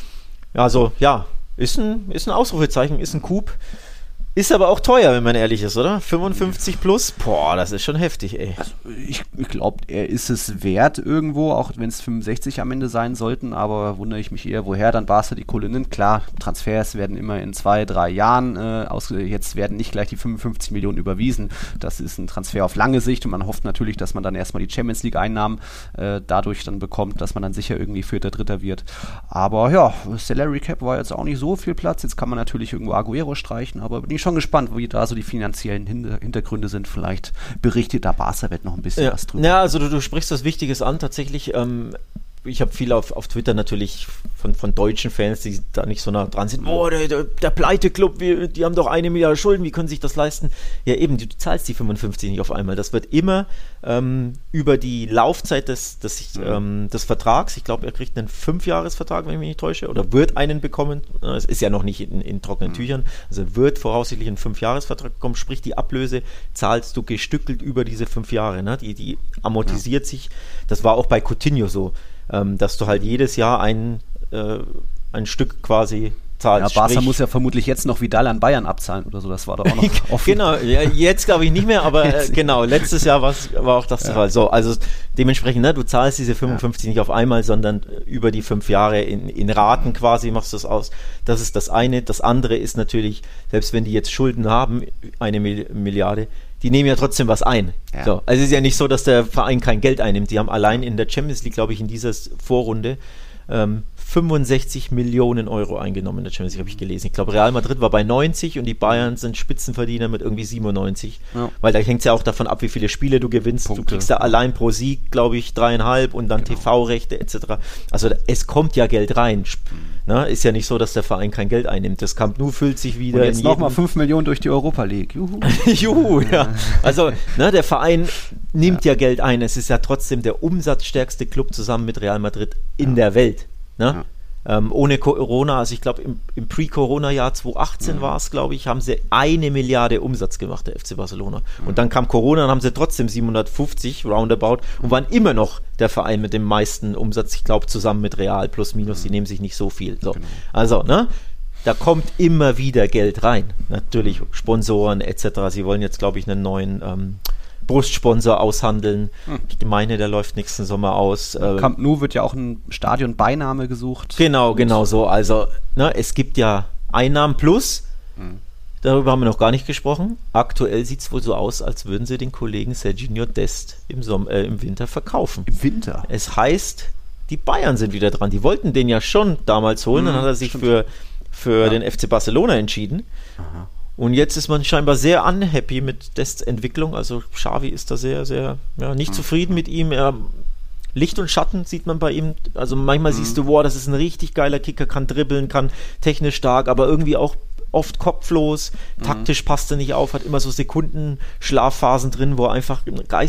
Also, ist ein Ausrufezeichen, ist ein Coup. Ist aber auch teuer, wenn man ehrlich ist, oder? 55 plus? Boah, das ist schon heftig, ey. Also ich glaube, er ist es wert irgendwo, auch wenn es 65 am Ende sein sollten, aber wundere ich mich eher, woher dann Barca die Kohle nimmt. Klar, Transfers werden immer in 2-3 Jahren jetzt werden nicht gleich die 55 Millionen überwiesen. Das ist ein Transfer auf lange Sicht und man hofft natürlich, dass man dann erstmal die Champions League Einnahmen dadurch dann bekommt, dass man dann sicher irgendwie Vierter, Dritter wird. Aber ja, Salary Cap war jetzt auch nicht so viel Platz. Jetzt kann man natürlich irgendwo Aguero streichen, aber bin ich schon gespannt, wie da so die finanziellen Hintergründe sind. Vielleicht berichtet da Barca-Welt noch ein bisschen was drüber. Ja, also du sprichst was Wichtiges an. Tatsächlich ich habe viel auf Twitter natürlich von deutschen Fans, die da nicht so nah dran sind. Boah, der Pleite-Club, die haben doch 1 Milliarde Schulden, wie können sich das leisten? Ja eben, du zahlst die 55 nicht auf einmal. Das wird immer über die Laufzeit des Vertrags, ich glaube, er kriegt einen 5-Jahres-Vertrag, wenn ich mich nicht täusche, oder wird einen bekommen. Es ist ja noch nicht in trockenen Tüchern. Also wird voraussichtlich einen 5-Jahres-Vertrag bekommen, sprich die Ablöse zahlst du gestückelt über diese 5 Jahre. Ne? Die amortisiert sich. Das war auch bei Coutinho so, dass du halt jedes Jahr ein Stück quasi zahlst. Ja, Barca muss ja vermutlich jetzt noch Vidal an Bayern abzahlen oder so, das war doch auch noch offen. Genau, ja, jetzt glaube ich nicht mehr, aber genau, letztes Jahr war auch das der Fall. So, also dementsprechend, ne, du zahlst diese 55 nicht auf einmal, sondern über die 5 Jahre in Raten quasi machst du das aus. Das ist das eine. Das andere ist natürlich, selbst wenn die jetzt Schulden haben, 1 Milliarde, die nehmen ja trotzdem was ein. Ja. So, also es ist ja nicht so, dass der Verein kein Geld einnimmt. Die haben allein in der Champions League, glaube ich, in dieser Vorrunde 65 Millionen Euro eingenommen in der Champions League, habe ich gelesen. Ich glaube, Real Madrid war bei 90 und die Bayern sind Spitzenverdiener mit irgendwie 97. Ja. Weil da hängt es ja auch davon ab, wie viele Spiele du gewinnst. Punkte. Du kriegst da allein pro Sieg, glaube ich, 3,5 und dann TV-Rechte etc. Also es kommt ja Geld rein. Na, ist ja nicht so, dass der Verein kein Geld einnimmt. Das Camp Nou füllt sich wieder. Und jetzt nochmal 5 Millionen durch die Europa League. Juhu. Juhu, ja. Also der Verein nimmt ja Geld ein. Es ist ja trotzdem der umsatzstärkste Club zusammen mit Real Madrid in der Welt. Ne? Ja. Ohne Corona, also ich glaube im Pre-Corona-Jahr 2018 war es, glaube ich, haben sie 1 Milliarde Umsatz gemacht, der FC Barcelona. Und dann kam Corona und haben sie trotzdem 750 roundabout und waren immer noch der Verein mit dem meisten Umsatz, ich glaube zusammen mit Real plus minus, die nehmen sich nicht so viel. So. Genau. Also, ne? Da kommt immer wieder Geld rein. Natürlich Sponsoren etc. Sie wollen jetzt, glaube ich, einen neuen Brustsponsor aushandeln. Ich meine, der läuft nächsten Sommer aus. Camp Nou wird ja auch ein Stadionbeiname gesucht. Genau so. Also, es gibt ja Einnahmen plus. Darüber haben wir noch gar nicht gesprochen. Aktuell sieht es wohl so aus, als würden sie den Kollegen Serginho Dest im Winter verkaufen. Im Winter? Es heißt, die Bayern sind wieder dran. Die wollten den ja schon damals holen. Dann hat er sich für den FC Barcelona entschieden. Aha. Und jetzt ist man scheinbar sehr unhappy mit Dests Entwicklung. Also Xavi ist da sehr, sehr nicht zufrieden mit ihm. Licht und Schatten sieht man bei ihm. Also manchmal siehst du, wow, das ist ein richtig geiler Kicker, kann dribbeln, kann technisch stark, aber irgendwie auch oft kopflos. Taktisch passt er nicht auf, hat immer so Sekundenschlafphasen drin, wo er einfach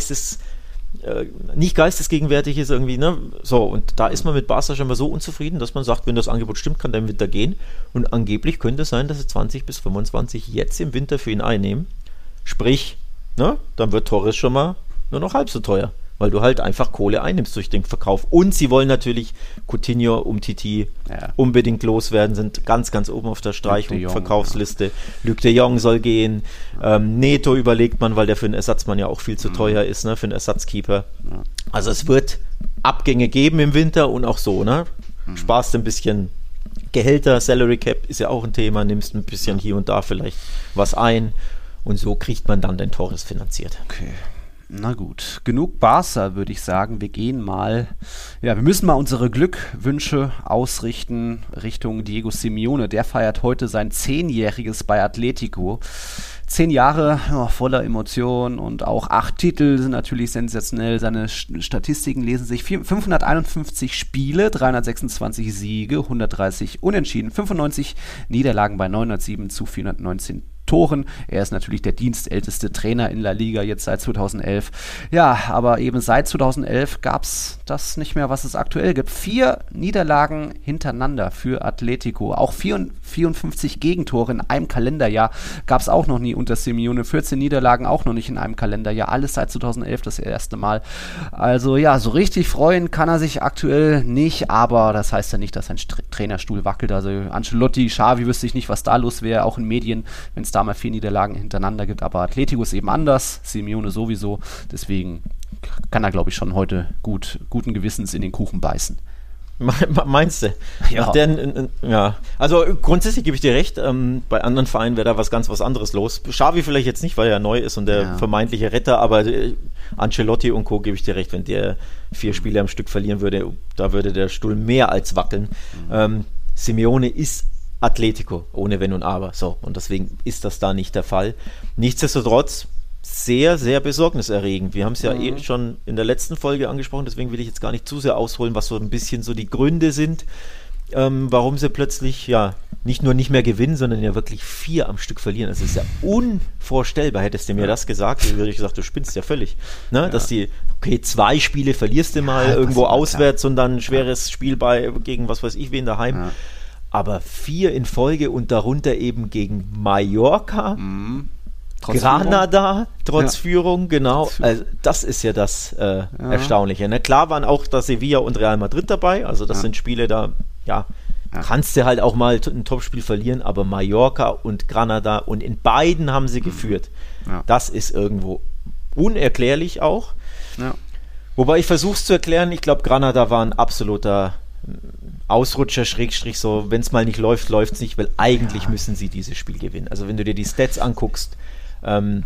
nicht geistesgegenwärtig ist irgendwie, ne? So, und da ist man mit Barca scheinbar so unzufrieden, dass man sagt, wenn das Angebot stimmt, kann der im Winter gehen. Und angeblich könnte es sein, dass sie 20 bis 25 jetzt im Winter für ihn einnehmen. Sprich, ne? Dann wird Torres schon mal nur noch halb so teuer, weil du halt einfach Kohle einnimmst durch den Verkauf. Und sie wollen natürlich Coutinho, Umtiti unbedingt loswerden, sind ganz, ganz oben auf der Streich- und Verkaufsliste. Luc de Jong soll gehen. Neto überlegt man, weil der für einen Ersatzmann ja auch viel zu teuer ist, ne, für einen Ersatzkeeper. Ja. Also es wird Abgänge geben im Winter und auch so, ne? Sparst ein bisschen Gehälter, Salary Cap ist ja auch ein Thema, nimmst ein bisschen hier und da vielleicht was ein und so kriegt man dann den Torres finanziert. Okay. Na gut, genug Barca, würde ich sagen. Wir gehen mal, wir müssen mal unsere Glückwünsche ausrichten Richtung Diego Simeone. Der feiert heute sein 10-jähriges bei Atletico. 10 Jahre voller Emotionen und auch 8 Titel sind natürlich sensationell. Seine Statistiken lesen sich 551 Spiele, 326 Siege, 130 Unentschieden, 95 Niederlagen bei 907 zu 419 Toren. Er ist natürlich der dienstälteste Trainer in La Liga jetzt seit 2011. Ja, aber eben seit 2011 gab es das nicht mehr, was es aktuell gibt. 4 Niederlagen hintereinander für Atletico. Auch 54 Gegentore in einem Kalenderjahr gab es auch noch nie unter Simeone. 14 Niederlagen auch noch nicht in einem Kalenderjahr. Alles seit 2011 das erste Mal. Also ja, so richtig freuen kann er sich aktuell nicht, aber das heißt ja nicht, dass sein Trainerstuhl wackelt. Also Ancelotti, Xavi wüsste ich nicht, was da los wäre, auch in Medien, wenn es da mal 4 Niederlagen hintereinander gibt, aber Atletico ist eben anders, Simeone sowieso, deswegen kann er, glaube ich, schon heute guten Gewissens in den Kuchen beißen. Meinst du? Ja. Also grundsätzlich gebe ich dir recht, bei anderen Vereinen wäre da was anderes los. Xavi vielleicht jetzt nicht, weil er neu ist und der vermeintliche Retter, aber Ancelotti und Co. gebe ich dir recht, wenn der 4 Spiele am Stück verlieren würde, da würde der Stuhl mehr als wackeln. Simeone ist Atletico, ohne Wenn und Aber. So, und deswegen ist das da nicht der Fall. Nichtsdestotrotz, sehr, sehr besorgniserregend. Wir haben es ja schon in der letzten Folge angesprochen, deswegen will ich jetzt gar nicht zu sehr ausholen, was so ein bisschen so die Gründe sind, warum sie plötzlich nicht nur nicht mehr gewinnen, sondern ja wirklich 4 am Stück verlieren. Das ist ja unvorstellbar. Hättest du mir das gesagt, dann würde ich gesagt, du spinnst ja völlig. Ne? Dass 2 Spiele verlierst du mal irgendwo auswärts und dann ein schweres Spiel gegen was weiß ich wen daheim. Ja. Aber 4 in Folge und darunter eben gegen Mallorca, Granada, trotz Führung, genau. Also das ist ja das Erstaunliche. Ne? Klar waren auch da Sevilla und Real Madrid dabei, also das sind Spiele da, kannst du halt auch mal ein Topspiel verlieren, aber Mallorca und Granada und in beiden haben sie geführt. Ja. Das ist irgendwo unerklärlich auch. Ja. Wobei ich versuche es zu erklären, ich glaube Granada war ein absoluter Ausrutscher, Schrägstrich so, wenn es mal nicht läuft, läuft es nicht, weil eigentlich müssen sie dieses Spiel gewinnen. Also wenn du dir die Stats anguckst. Können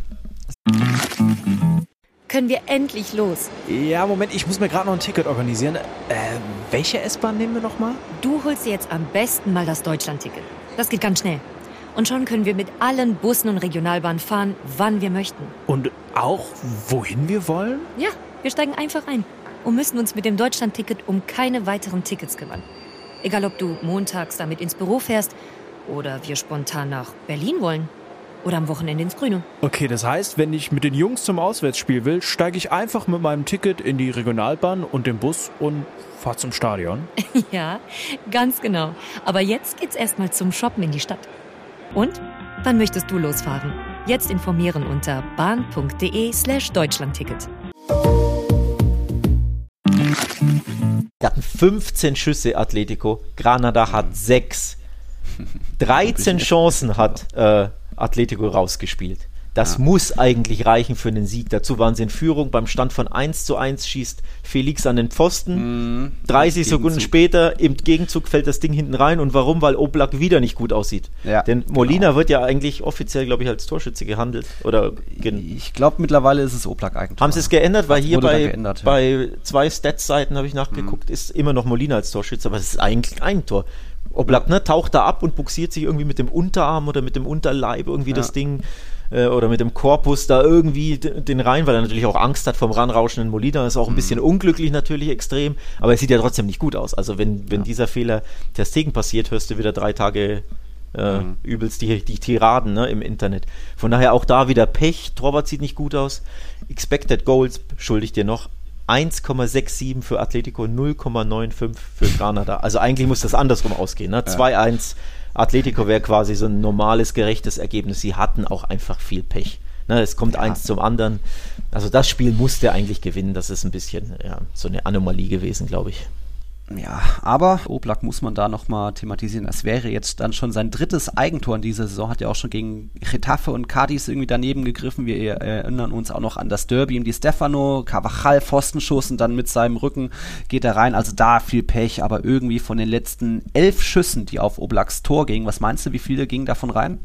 wir endlich los? Ja, Moment, ich muss mir gerade noch ein Ticket organisieren. Welche S-Bahn nehmen wir nochmal? Du holst dir jetzt am besten mal das Deutschland-Ticket. Das geht ganz schnell. Und schon können wir mit allen Bussen und Regionalbahnen fahren, wann wir möchten. Und auch, wohin wir wollen? Ja, wir steigen einfach ein und müssen uns mit dem Deutschland-Ticket um keine weiteren Tickets kümmern. Egal, ob du montags damit ins Büro fährst oder wir spontan nach Berlin wollen. Oder am Wochenende ins Grüne. Okay, das heißt, wenn ich mit den Jungs zum Auswärtsspiel will, steige ich einfach mit meinem Ticket in die Regionalbahn und den Bus und fahre zum Stadion? Ja, ganz genau. Aber jetzt geht's erstmal zum Shoppen in die Stadt. Und? Wann möchtest du losfahren? Jetzt informieren unter bahn.de/Deutschlandticket. Die hatten 15 Schüsse, Atletico. Granada hat 6. 13 Chancen hat Atletico rausgespielt. Das muss eigentlich reichen für einen Sieg. Dazu waren sie in Führung. Beim Stand von 1:1 schießt Felix an den Pfosten. 30 Sekunden später im Gegenzug fällt das Ding hinten rein. Und warum? Weil Oblak wieder nicht gut aussieht. Ja, denn Molina wird ja eigentlich offiziell, glaube ich, als Torschütze gehandelt. Ich glaube, mittlerweile ist es Oblak eigentlich. Haben sie es geändert? Weil hier bei 2 Stats-Seiten habe ich nachgeguckt, ist immer noch Molina als Torschütze, aber es ist eigentlich ein Tor. Oblak taucht da ab und buxiert sich irgendwie mit dem Unterarm oder mit dem Unterleib irgendwie das Ding oder mit dem Korpus da irgendwie den rein, weil er natürlich auch Angst hat vom ranrauschenden Molina. Ist auch ein bisschen unglücklich natürlich extrem, aber es sieht ja trotzdem nicht gut aus. Also wenn dieser Fehler Ter Stegen passiert, hörst du wieder 3 Tage übelst die Tiraden im Internet. Von daher auch da wieder Pech. Torwart sieht nicht gut aus. Expected Goals schulde ich dir noch. 1,67 für Atletico, 0,95 für Granada. Also eigentlich muss das andersrum ausgehen. Ne? 2-1, Atletico wäre quasi so ein normales, gerechtes Ergebnis. Sie hatten auch einfach viel Pech. Ne? Es kommt eins zum anderen. Also das Spiel musste eigentlich gewinnen. Das ist ein bisschen so eine Anomalie gewesen, glaube ich. Ja, aber Oblak muss man da nochmal thematisieren. Das wäre jetzt dann schon sein 3. Eigentor in dieser Saison. Hat ja auch schon gegen Getafe und Cádiz irgendwie daneben gegriffen. Wir erinnern uns auch noch an das Derby im Di Stefano. Carvajal, Pfostenschuss und dann mit seinem Rücken geht er rein. Also da viel Pech, aber irgendwie von den letzten 11 Schüssen, die auf Oblaks Tor gingen, was meinst du, wie viele gingen davon rein?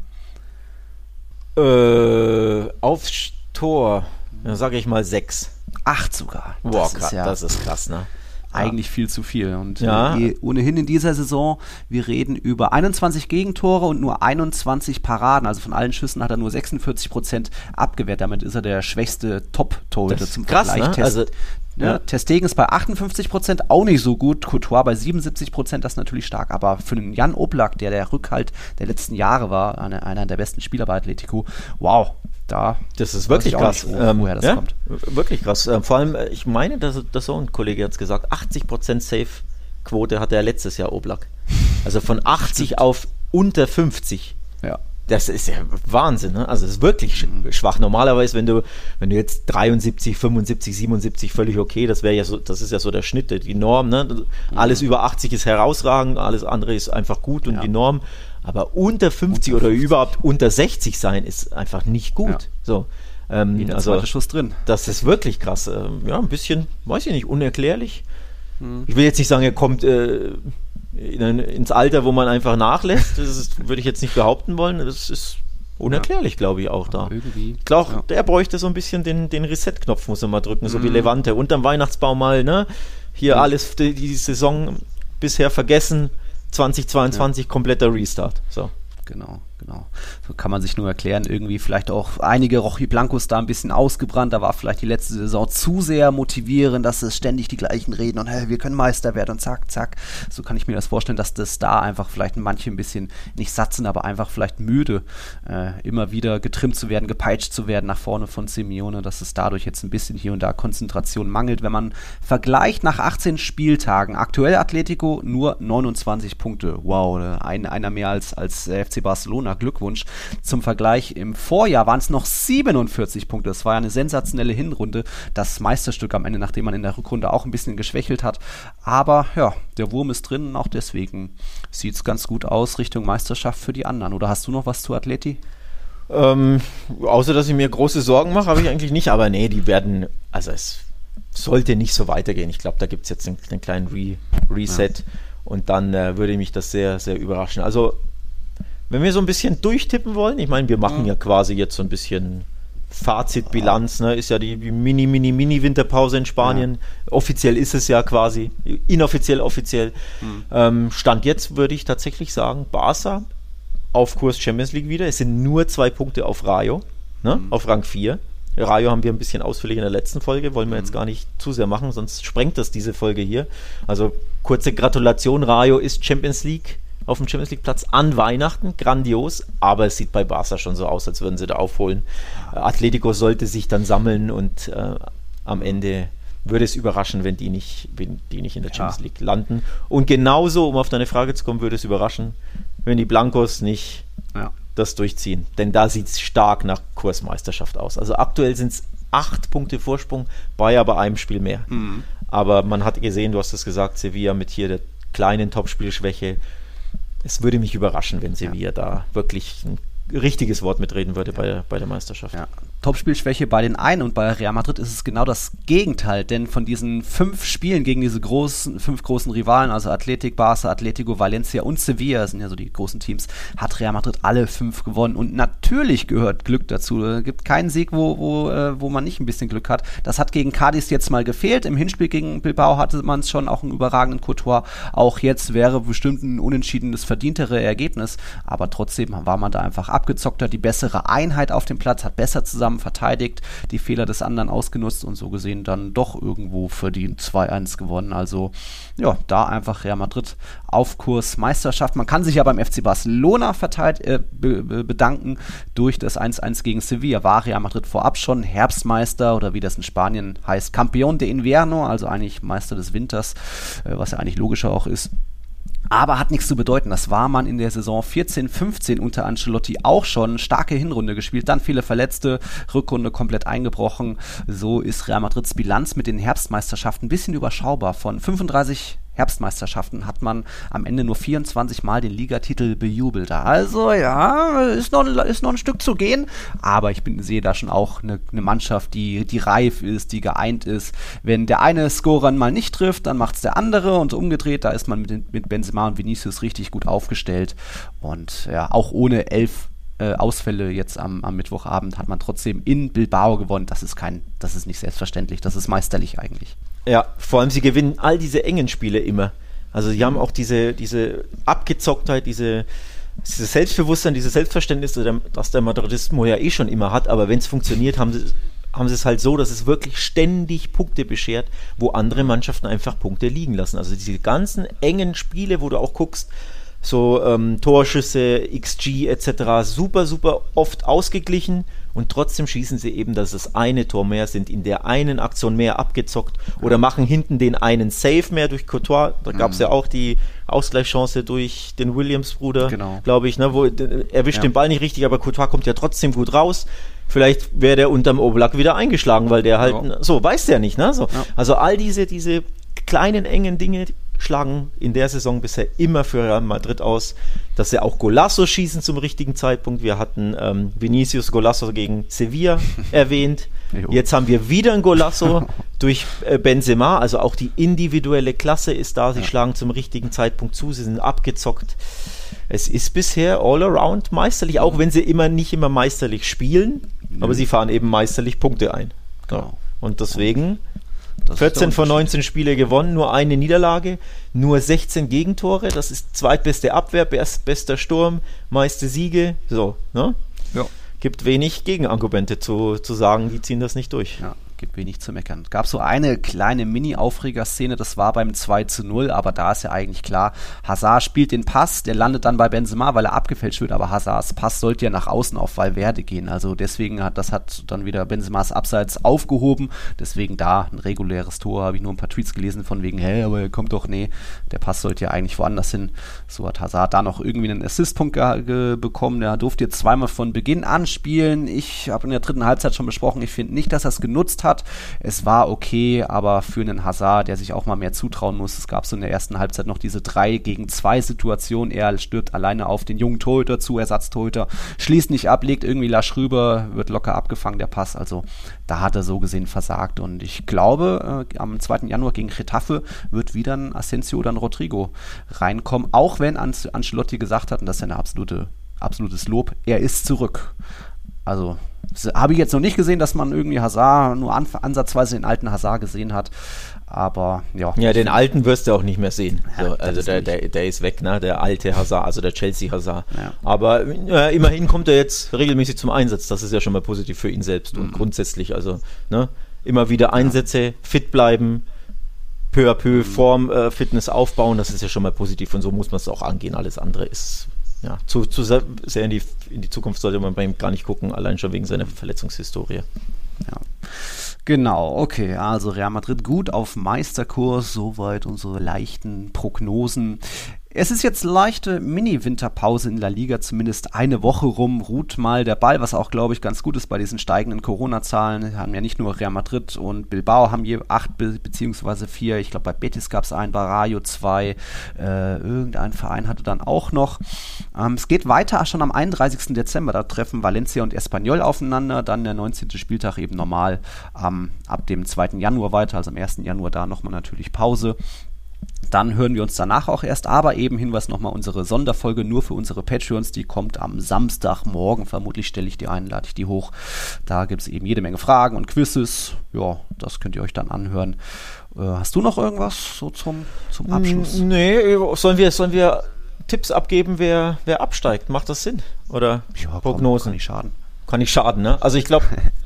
Aufs Tor, dann sage ich mal 6. 8 sogar. Boah, das ist krass, ne? Eigentlich viel zu viel. Und ohnehin in dieser Saison, wir reden über 21 Gegentore und nur 21 Paraden. Also von allen Schüssen hat er nur 46% abgewehrt. Damit ist er der schwächste Top-Torhüter zum krass, Vergleich. Ne? Ter Stegen ist bei 58%, auch nicht so gut. Courtois bei 77%, das ist natürlich stark. Aber für den Jan Oblak, der Rückhalt der letzten Jahre war, einer der besten Spieler bei Atletico, wow. Das ist wirklich krass, nicht, woher das kommt. Wirklich krass. Vor allem, ich meine, dass so ein Kollege hat es gesagt, 80% Safe-Quote hatte er letztes Jahr Oblak. Also von 80 auf unter 50. Ja. Das ist ja Wahnsinn, ne? Also es ist wirklich schwach. Normalerweise, wenn du jetzt 73, 75, 77 völlig okay, das ist ja so der Schnitt, die Norm, ne? Alles über 80 ist herausragend, alles andere ist einfach gut und die Norm. Aber unter 50 oder überhaupt unter 60 sein ist einfach nicht gut. Ja. So, jeder zweite Schuss drin. Das ist wirklich krass. Ein bisschen, weiß ich nicht, unerklärlich. Ich will jetzt nicht sagen, er kommt ins Alter, wo man einfach nachlässt. Würde ich jetzt nicht behaupten wollen. Das ist unerklärlich, glaube ich, auch da. Ich glaube, der bräuchte so ein bisschen den Reset-Knopf, muss er mal drücken, so wie Levante. Unterm Weihnachtsbaum mal, ne? Hier alles, die Saison bisher vergessen. 2022 kompletter Restart. So. Genau. Genau. So kann man sich nur erklären, irgendwie vielleicht auch einige Rochi Blancos da ein bisschen ausgebrannt, da war vielleicht die letzte Saison zu sehr motivierend, dass es ständig die gleichen reden und hey, wir können Meister werden und zack, zack. So kann ich mir das vorstellen, dass das da einfach vielleicht manche ein bisschen nicht satt sind, aber einfach vielleicht müde, immer wieder getrimmt zu werden, gepeitscht zu werden nach vorne von Simeone, dass es dadurch jetzt ein bisschen hier und da Konzentration mangelt. Wenn man vergleicht nach 18 Spieltagen, aktuell Atletico nur 29 Punkte. Wow, einer mehr als FC Barcelona. Glückwunsch. Zum Vergleich, im Vorjahr waren es noch 47 Punkte. Das war ja eine sensationelle Hinrunde. Das Meisterstück am Ende, nachdem man in der Rückrunde auch ein bisschen geschwächelt hat. Aber ja, der Wurm ist drin und auch deswegen sieht es ganz gut aus Richtung Meisterschaft für die anderen. Oder hast du noch was zu Atleti? Außer, dass ich mir große Sorgen mache, habe ich eigentlich nicht. Aber nee, die werden, also es sollte nicht so weitergehen. Ich glaube, da gibt es jetzt einen kleinen Reset und dann würde mich das sehr, sehr überraschen. Also wenn wir so ein bisschen durchtippen wollen, ich meine, wir machen ja quasi jetzt so ein bisschen Fazitbilanz, ne? Ist ja die Mini-Winterpause in Spanien. Ja. Offiziell ist es ja quasi, inoffiziell, offiziell. Stand jetzt würde ich tatsächlich sagen, Barca auf Kurs Champions League wieder. Es sind nur 2 Punkte auf Rayo, ne? Auf Rang 4. Rayo haben wir ein bisschen ausführlich in der letzten Folge, wollen wir jetzt gar nicht zu sehr machen, sonst sprengt das diese Folge hier. Also kurze Gratulation, Rayo ist Champions League auf dem Champions League Platz an Weihnachten, grandios, aber es sieht bei Barca schon so aus, als würden sie da aufholen. Atletico sollte sich dann sammeln und am Ende würde es überraschen, wenn die nicht in der Champions League landen. Und genauso, um auf deine Frage zu kommen, würde es überraschen, wenn die Blancos nicht das durchziehen. Denn da sieht es stark nach Kursmeisterschaft aus. Also aktuell sind es 8 Punkte Vorsprung, bei aber einem Spiel mehr. Aber man hat gesehen, du hast es gesagt, Sevilla mit hier der kleinen Topspielschwäche. Es würde mich überraschen, wenn Sevilla da wirklich ein richtiges Wort mitreden würde bei der Meisterschaft. Ja. Topspielschwäche bei den einen und bei Real Madrid ist es genau das Gegenteil, denn von diesen 5 Spielen gegen diese 5 großen Rivalen, also Athletic, Barca, Atletico, Valencia und Sevilla, sind ja so die großen Teams, hat Real Madrid alle 5 gewonnen und natürlich gehört Glück dazu. Es gibt keinen Sieg, wo man nicht ein bisschen Glück hat. Das hat gegen Cadiz jetzt mal gefehlt. Im Hinspiel gegen Bilbao hatte man es schon, auch einen überragenden Courtois. Auch jetzt wäre bestimmt ein unentschiedenes, verdientere Ergebnis, aber trotzdem war man da einfach abgezockter, die bessere Einheit auf dem Platz, hat besser zusammen verteidigt, die Fehler des anderen ausgenutzt und so gesehen dann doch irgendwo verdient 2-1 gewonnen. Also ja, da einfach Real Madrid auf Kurs Meisterschaft. Man kann sich ja beim FC Barcelona bedanken. Durch das 1-1 gegen Sevilla war Real Madrid vorab schon Herbstmeister oder wie das in Spanien heißt, Campeón de Invierno, also eigentlich Meister des Winters, was ja eigentlich logischer auch ist. Aber hat nichts zu bedeuten. Das war man in der Saison 14-15 unter Ancelotti auch schon. Starke Hinrunde gespielt, dann viele Verletzte, Rückrunde komplett eingebrochen. So ist Real Madrids Bilanz mit den Herbstmeisterschaften ein bisschen überschaubar. Von 35 Herbstmeisterschaften hat man am Ende nur 24 Mal den Ligatitel bejubelt. Also ja, ist noch ein Stück zu gehen, aber ich sehe da schon auch eine Mannschaft, die reif ist, die geeint ist. Wenn der eine Scorer mal nicht trifft, dann macht es der andere und umgedreht, da ist man mit Benzema und Vinicius richtig gut aufgestellt und ja, auch ohne 11 Ausfälle jetzt am Mittwochabend hat man trotzdem in Bilbao gewonnen. Das ist nicht selbstverständlich, das ist meisterlich eigentlich. Ja, vor allem sie gewinnen all diese engen Spiele immer. Also sie haben auch diese Abgezocktheit, dieses Selbstbewusstsein, dieses Selbstverständnis, das der Madridismo ja eh schon immer hat, aber wenn es funktioniert, haben sie es halt so, dass es wirklich ständig Punkte beschert, wo andere Mannschaften einfach Punkte liegen lassen. Also diese ganzen engen Spiele, wo du auch guckst, so Torschüsse, XG etc. super, super oft ausgeglichen und trotzdem schießen sie eben, dass es eine Tor mehr sind, in der einen Aktion mehr abgezockt oder machen hinten den einen Save mehr durch Courtois. Da gab es ja auch die Ausgleichschance durch den Williams-Bruder, glaube ich, ne, wo erwischt den Ball nicht richtig, aber Courtois kommt ja trotzdem gut raus. Vielleicht wäre der unterm Oblak wieder eingeschlagen, weil der halt, so, weiß der nicht, ne? So. Ja. Also all diese kleinen, engen Dinge schlagen in der Saison bisher immer für Real Madrid aus, dass sie auch Golasso schießen zum richtigen Zeitpunkt. Wir hatten Vinicius Golasso gegen Sevilla erwähnt. Jetzt haben wir wieder ein Golasso durch Benzema, also auch die individuelle Klasse ist da. Sie schlagen zum richtigen Zeitpunkt zu, sie sind abgezockt. Es ist bisher all around meisterlich, auch wenn sie nicht immer meisterlich spielen, aber sie fahren eben meisterlich Punkte ein. Genau. Und deswegen Das 14 von 19 Spiele gewonnen, nur eine Niederlage, nur 16 Gegentore, das ist zweitbeste Abwehr, bester Sturm, meiste Siege, so, ne? Ja. Gibt wenig Gegenargumente zu sagen, die ziehen das nicht durch. Ja, gibt wenig zu meckern. Gab so eine kleine Mini-Aufreger-Szene, das war beim 2:0, aber da ist ja eigentlich klar, Hazard spielt den Pass, der landet dann bei Benzema, weil er abgefälscht wird, aber Hazards Pass sollte ja nach außen auf Valverde gehen, also deswegen hat dann wieder Benzemas Abseits aufgehoben, deswegen da ein reguläres Tor, habe ich nur ein paar Tweets gelesen von wegen, aber er kommt doch, nee, der Pass sollte ja eigentlich woanders hin, so hat Hazard da noch irgendwie einen Assistpunkt bekommen, der durfte jetzt zweimal von Beginn an spielen, ich habe in der dritten Halbzeit schon besprochen, ich finde nicht, dass er es genutzt hat. Es war okay, aber für einen Hazard, der sich auch mal mehr zutrauen muss, es gab so in der ersten Halbzeit noch diese 3-gegen-2 Situation, er stürzt alleine auf den jungen Torhüter zu, Ersatztorhüter, schließt nicht ab, legt irgendwie Lasch rüber, wird locker abgefangen, der Pass, also da hat er so gesehen versagt und ich glaube, am 2. Januar gegen Getafe wird wieder ein Asensio oder ein Rodrigo reinkommen, auch wenn Ancelotti gesagt hat, und das ist ja ein absolutes Lob, er ist zurück. Also habe ich jetzt noch nicht gesehen, dass man irgendwie Hazard nur ansatzweise den alten Hazard gesehen hat, aber ja. Ja, den alten wirst du auch nicht mehr sehen. Ja, so, also der ist weg, ne? Der alte Hazard, also der Chelsea Hazard. Ja. Aber immerhin kommt er jetzt regelmäßig zum Einsatz. Das ist ja schon mal positiv für ihn selbst und grundsätzlich. Also immer wieder Einsätze, fit bleiben, peu à peu Form, Fitness aufbauen. Das ist ja schon mal positiv und so muss man es auch angehen. Alles andere ist zu sehr in die Zukunft sollte man bei ihm gar nicht gucken, allein schon wegen seiner Verletzungshistorie. Ja. Genau, okay, also Real Madrid gut auf Meisterkurs, soweit unsere leichten Prognosen. Es ist jetzt leichte Mini-Winterpause in La Liga, zumindest eine Woche rum, ruht mal der Ball, was auch, glaube ich, ganz gut ist bei diesen steigenden Corona-Zahlen. Haben ja nicht nur Real Madrid und Bilbao haben je 8 bzw. 4, ich glaube bei Betis gab es einen, bei Rayo 2, irgendein Verein hatte dann auch noch. Es geht weiter schon am 31. Dezember, da treffen Valencia und Espanyol aufeinander, dann der 19. Spieltag eben normal ab dem 2. Januar weiter, also am 1. Januar da nochmal natürlich Pause. Dann hören wir uns danach auch erst, aber eben Hinweis nochmal, unsere Sonderfolge nur für unsere Patreons, die kommt am Samstagmorgen, vermutlich stelle ich die ein, lade ich die hoch. Da gibt es eben jede Menge Fragen und Quizzes, ja, das könnt ihr euch dann anhören. Hast du noch irgendwas so zum Abschluss? Nee, sollen wir Tipps abgeben, wer absteigt? Macht das Sinn? Oder ja, Prognosen? Kann nicht schaden. Kann nicht schaden, ne? Also ich glaube...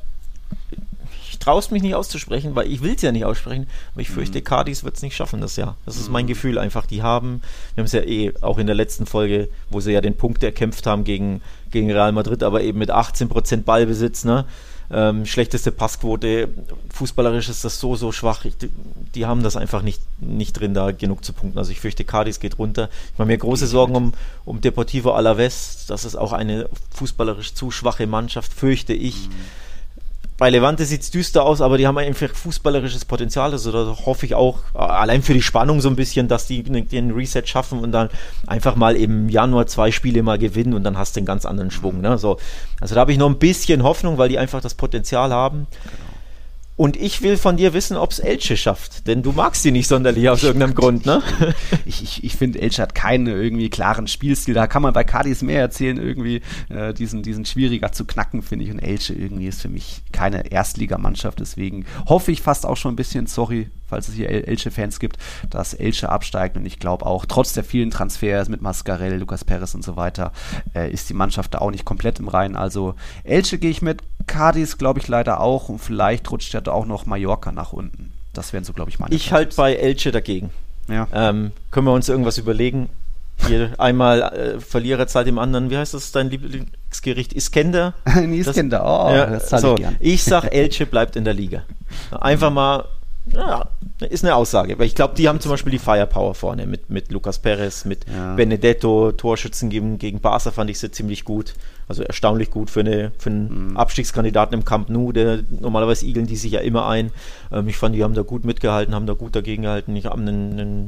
Ich traue es mich nicht auszusprechen, weil ich will es ja nicht aussprechen, aber ich fürchte, Cadiz wird es nicht schaffen das Jahr. Das ist mein Gefühl einfach. Wir haben es ja auch in der letzten Folge, wo sie ja den Punkt erkämpft haben gegen Real Madrid, aber eben mit 18% Ballbesitz, ne? Schlechteste Passquote, fußballerisch ist das so schwach. Die haben das einfach nicht drin, da genug zu punkten. Also ich fürchte, Cadiz geht runter. Ich mache mir große Sorgen um Deportivo Alavés. Das ist auch eine fußballerisch zu schwache Mannschaft, fürchte ich. Bei Levante sieht es düster aus, aber die haben einfach fußballerisches Potenzial. Also da hoffe ich auch, allein für die Spannung so ein bisschen, dass die den Reset schaffen und dann einfach mal im Januar 2 Spiele mal gewinnen und dann hast du einen ganz anderen Schwung. Ne? So, also da habe ich noch ein bisschen Hoffnung, weil die einfach das Potenzial haben. Genau. Und ich will von dir wissen, ob es Elche schafft, denn du magst die nicht sonderlich aus irgendeinem Grund, ne? Ich finde, Elche hat keinen irgendwie klaren Spielstil, da kann man bei Cadiz mehr erzählen, irgendwie diesen schwieriger zu knacken, finde ich, und Elche irgendwie ist für mich keine Erstligamannschaft, deswegen hoffe ich fast auch schon ein bisschen, sorry, falls es hier Elche-Fans gibt, dass Elche absteigt und ich glaube auch, trotz der vielen Transfers mit Mascarell, Lucas Perez und so weiter, ist die Mannschaft da auch nicht komplett im Reinen, also Elche gehe ich mit, Cadiz glaube ich leider auch und vielleicht rutscht ja da auch noch Mallorca nach unten. Das wären so, glaube ich, meine Ich halte bei Elche dagegen. Ja. Können wir uns irgendwas überlegen? Hier einmal Verlierer zahlt dem anderen, wie heißt das, dein Lieblingsgericht? Iskender? Iskender, das zahle ich gern. Ich sag, Elche bleibt in der Liga. Einfach mal, ja, ist eine Aussage, weil ich glaube, die haben zum Beispiel die Firepower vorne mit Lucas Perez, mit Benedetto, Torschützen gegen Barca fand ich sie ziemlich gut, also erstaunlich gut für einen Abstiegskandidaten im Camp Nou, normalerweise igeln die sich ja immer ein. Ich fand, die haben da gut mitgehalten, haben da gut dagegen gehalten. Ich habe einen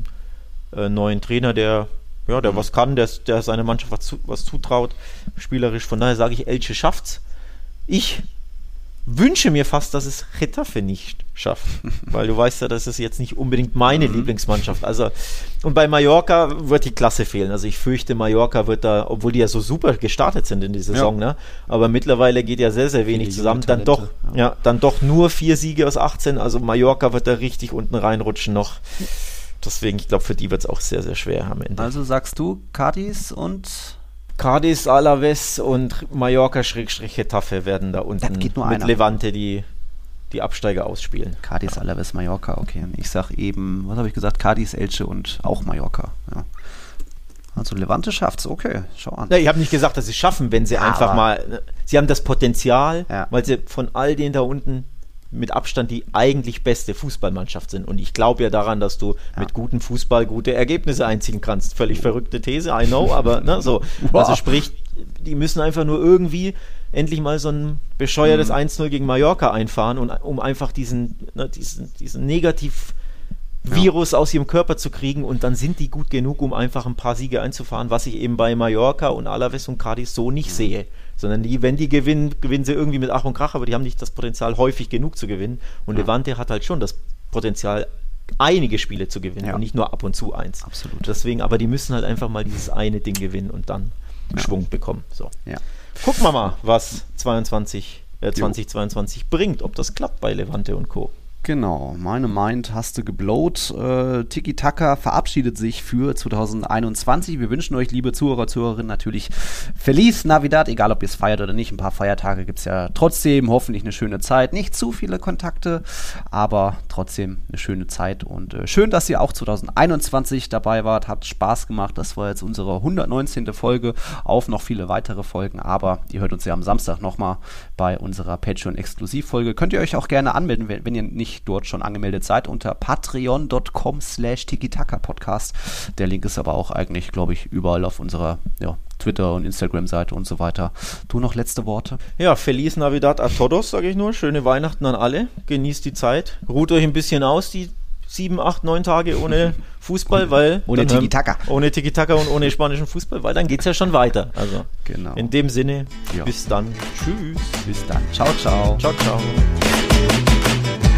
neuen Trainer, der was kann, der seiner Mannschaft was zutraut, spielerisch, von daher sage ich, Elche schafft's. Ich wünsche mir fast, dass es Getafe nicht schafft, weil du weißt ja, das ist jetzt nicht unbedingt meine Lieblingsmannschaft. Also, und bei Mallorca wird die Klasse fehlen. Also ich fürchte, Mallorca wird da, obwohl die ja so super gestartet sind in die Saison, ne? Aber mittlerweile geht ja sehr, sehr wenig zusammen. Dann doch nur 4 Siege aus 18. Also Mallorca wird da richtig unten reinrutschen noch. Deswegen, ich glaube, für die wird es auch sehr, sehr schwer am Ende. Also sagst du Cádiz und... Cádiz, Alavés und Mallorca-Getafe werden da unten geht nur mit einer. Levante die Absteiger ausspielen. Cádiz, Alavés, Mallorca, okay. Ich sag eben, was habe ich gesagt? Cádiz, Elche und auch Mallorca. Ja. Also Levante schafft's, okay, schau an. Ja, ich habe nicht gesagt, dass sie es schaffen, wenn sie einfach mal... Sie haben das Potenzial, weil sie von all denen da unten mit Abstand die eigentlich beste Fußballmannschaft sind. Und ich glaube ja daran, dass du mit gutem Fußball gute Ergebnisse einziehen kannst. Völlig verrückte These, I know, aber ne, so. Wow. Also sprich, die müssen einfach nur irgendwie endlich mal so ein bescheuertes 1-0 gegen Mallorca einfahren, und um einfach diesen Negativ-Virus aus ihrem Körper zu kriegen, und dann sind die gut genug, um einfach ein paar Siege einzufahren, was ich eben bei Mallorca und Alavés und Cádiz so nicht sehe. Sondern wenn die gewinnen sie irgendwie mit Ach und Krach, aber die haben nicht das Potenzial, häufig genug zu gewinnen. Und Levante hat halt schon das Potenzial, einige Spiele zu gewinnen und nicht nur ab und zu eins. Absolut. Deswegen, aber die müssen halt einfach mal dieses eine Ding gewinnen und dann Schwung bekommen. So. Ja. Gucken wir mal, was 2022 bringt, ob das klappt bei Levante und Co. Genau, meine Mind hast du geblowt. Tiki-Taka verabschiedet sich für 2021. Wir wünschen euch, liebe Zuhörer, Zuhörerinnen, natürlich Feliz Navidad, egal ob ihr es feiert oder nicht. Ein paar Feiertage gibt es ja trotzdem, hoffentlich eine schöne Zeit. Nicht zu viele Kontakte, aber trotzdem eine schöne Zeit. Und schön, dass ihr auch 2021 dabei wart. Hat Spaß gemacht. Das war jetzt unsere 119. Folge. Auf noch viele weitere Folgen, aber ihr hört uns ja am Samstag nochmal bei unserer Patreon-Exklusivfolge. Könnt ihr euch auch gerne anmelden, wenn ihr nicht dort schon angemeldet seid, unter patreon.com/Tiki-Taka-Podcast. Der Link ist aber auch eigentlich, glaube ich, überall auf unserer Twitter- und Instagram-Seite und so weiter. Du noch letzte Worte? Ja, Feliz Navidad a todos, sage ich nur. Schöne Weihnachten an alle. Genießt die Zeit. Ruht euch ein bisschen aus, die 7, 8, 9 Tage ohne Fußball, weil... Ohne Tiki-Taka. Ohne Tiki-Taka und ohne spanischen Fußball, weil dann geht es ja schon weiter. Also genau. In dem Sinne, bis dann. Tschüss. Bis dann. Ciao, ciao. Ciao, ciao.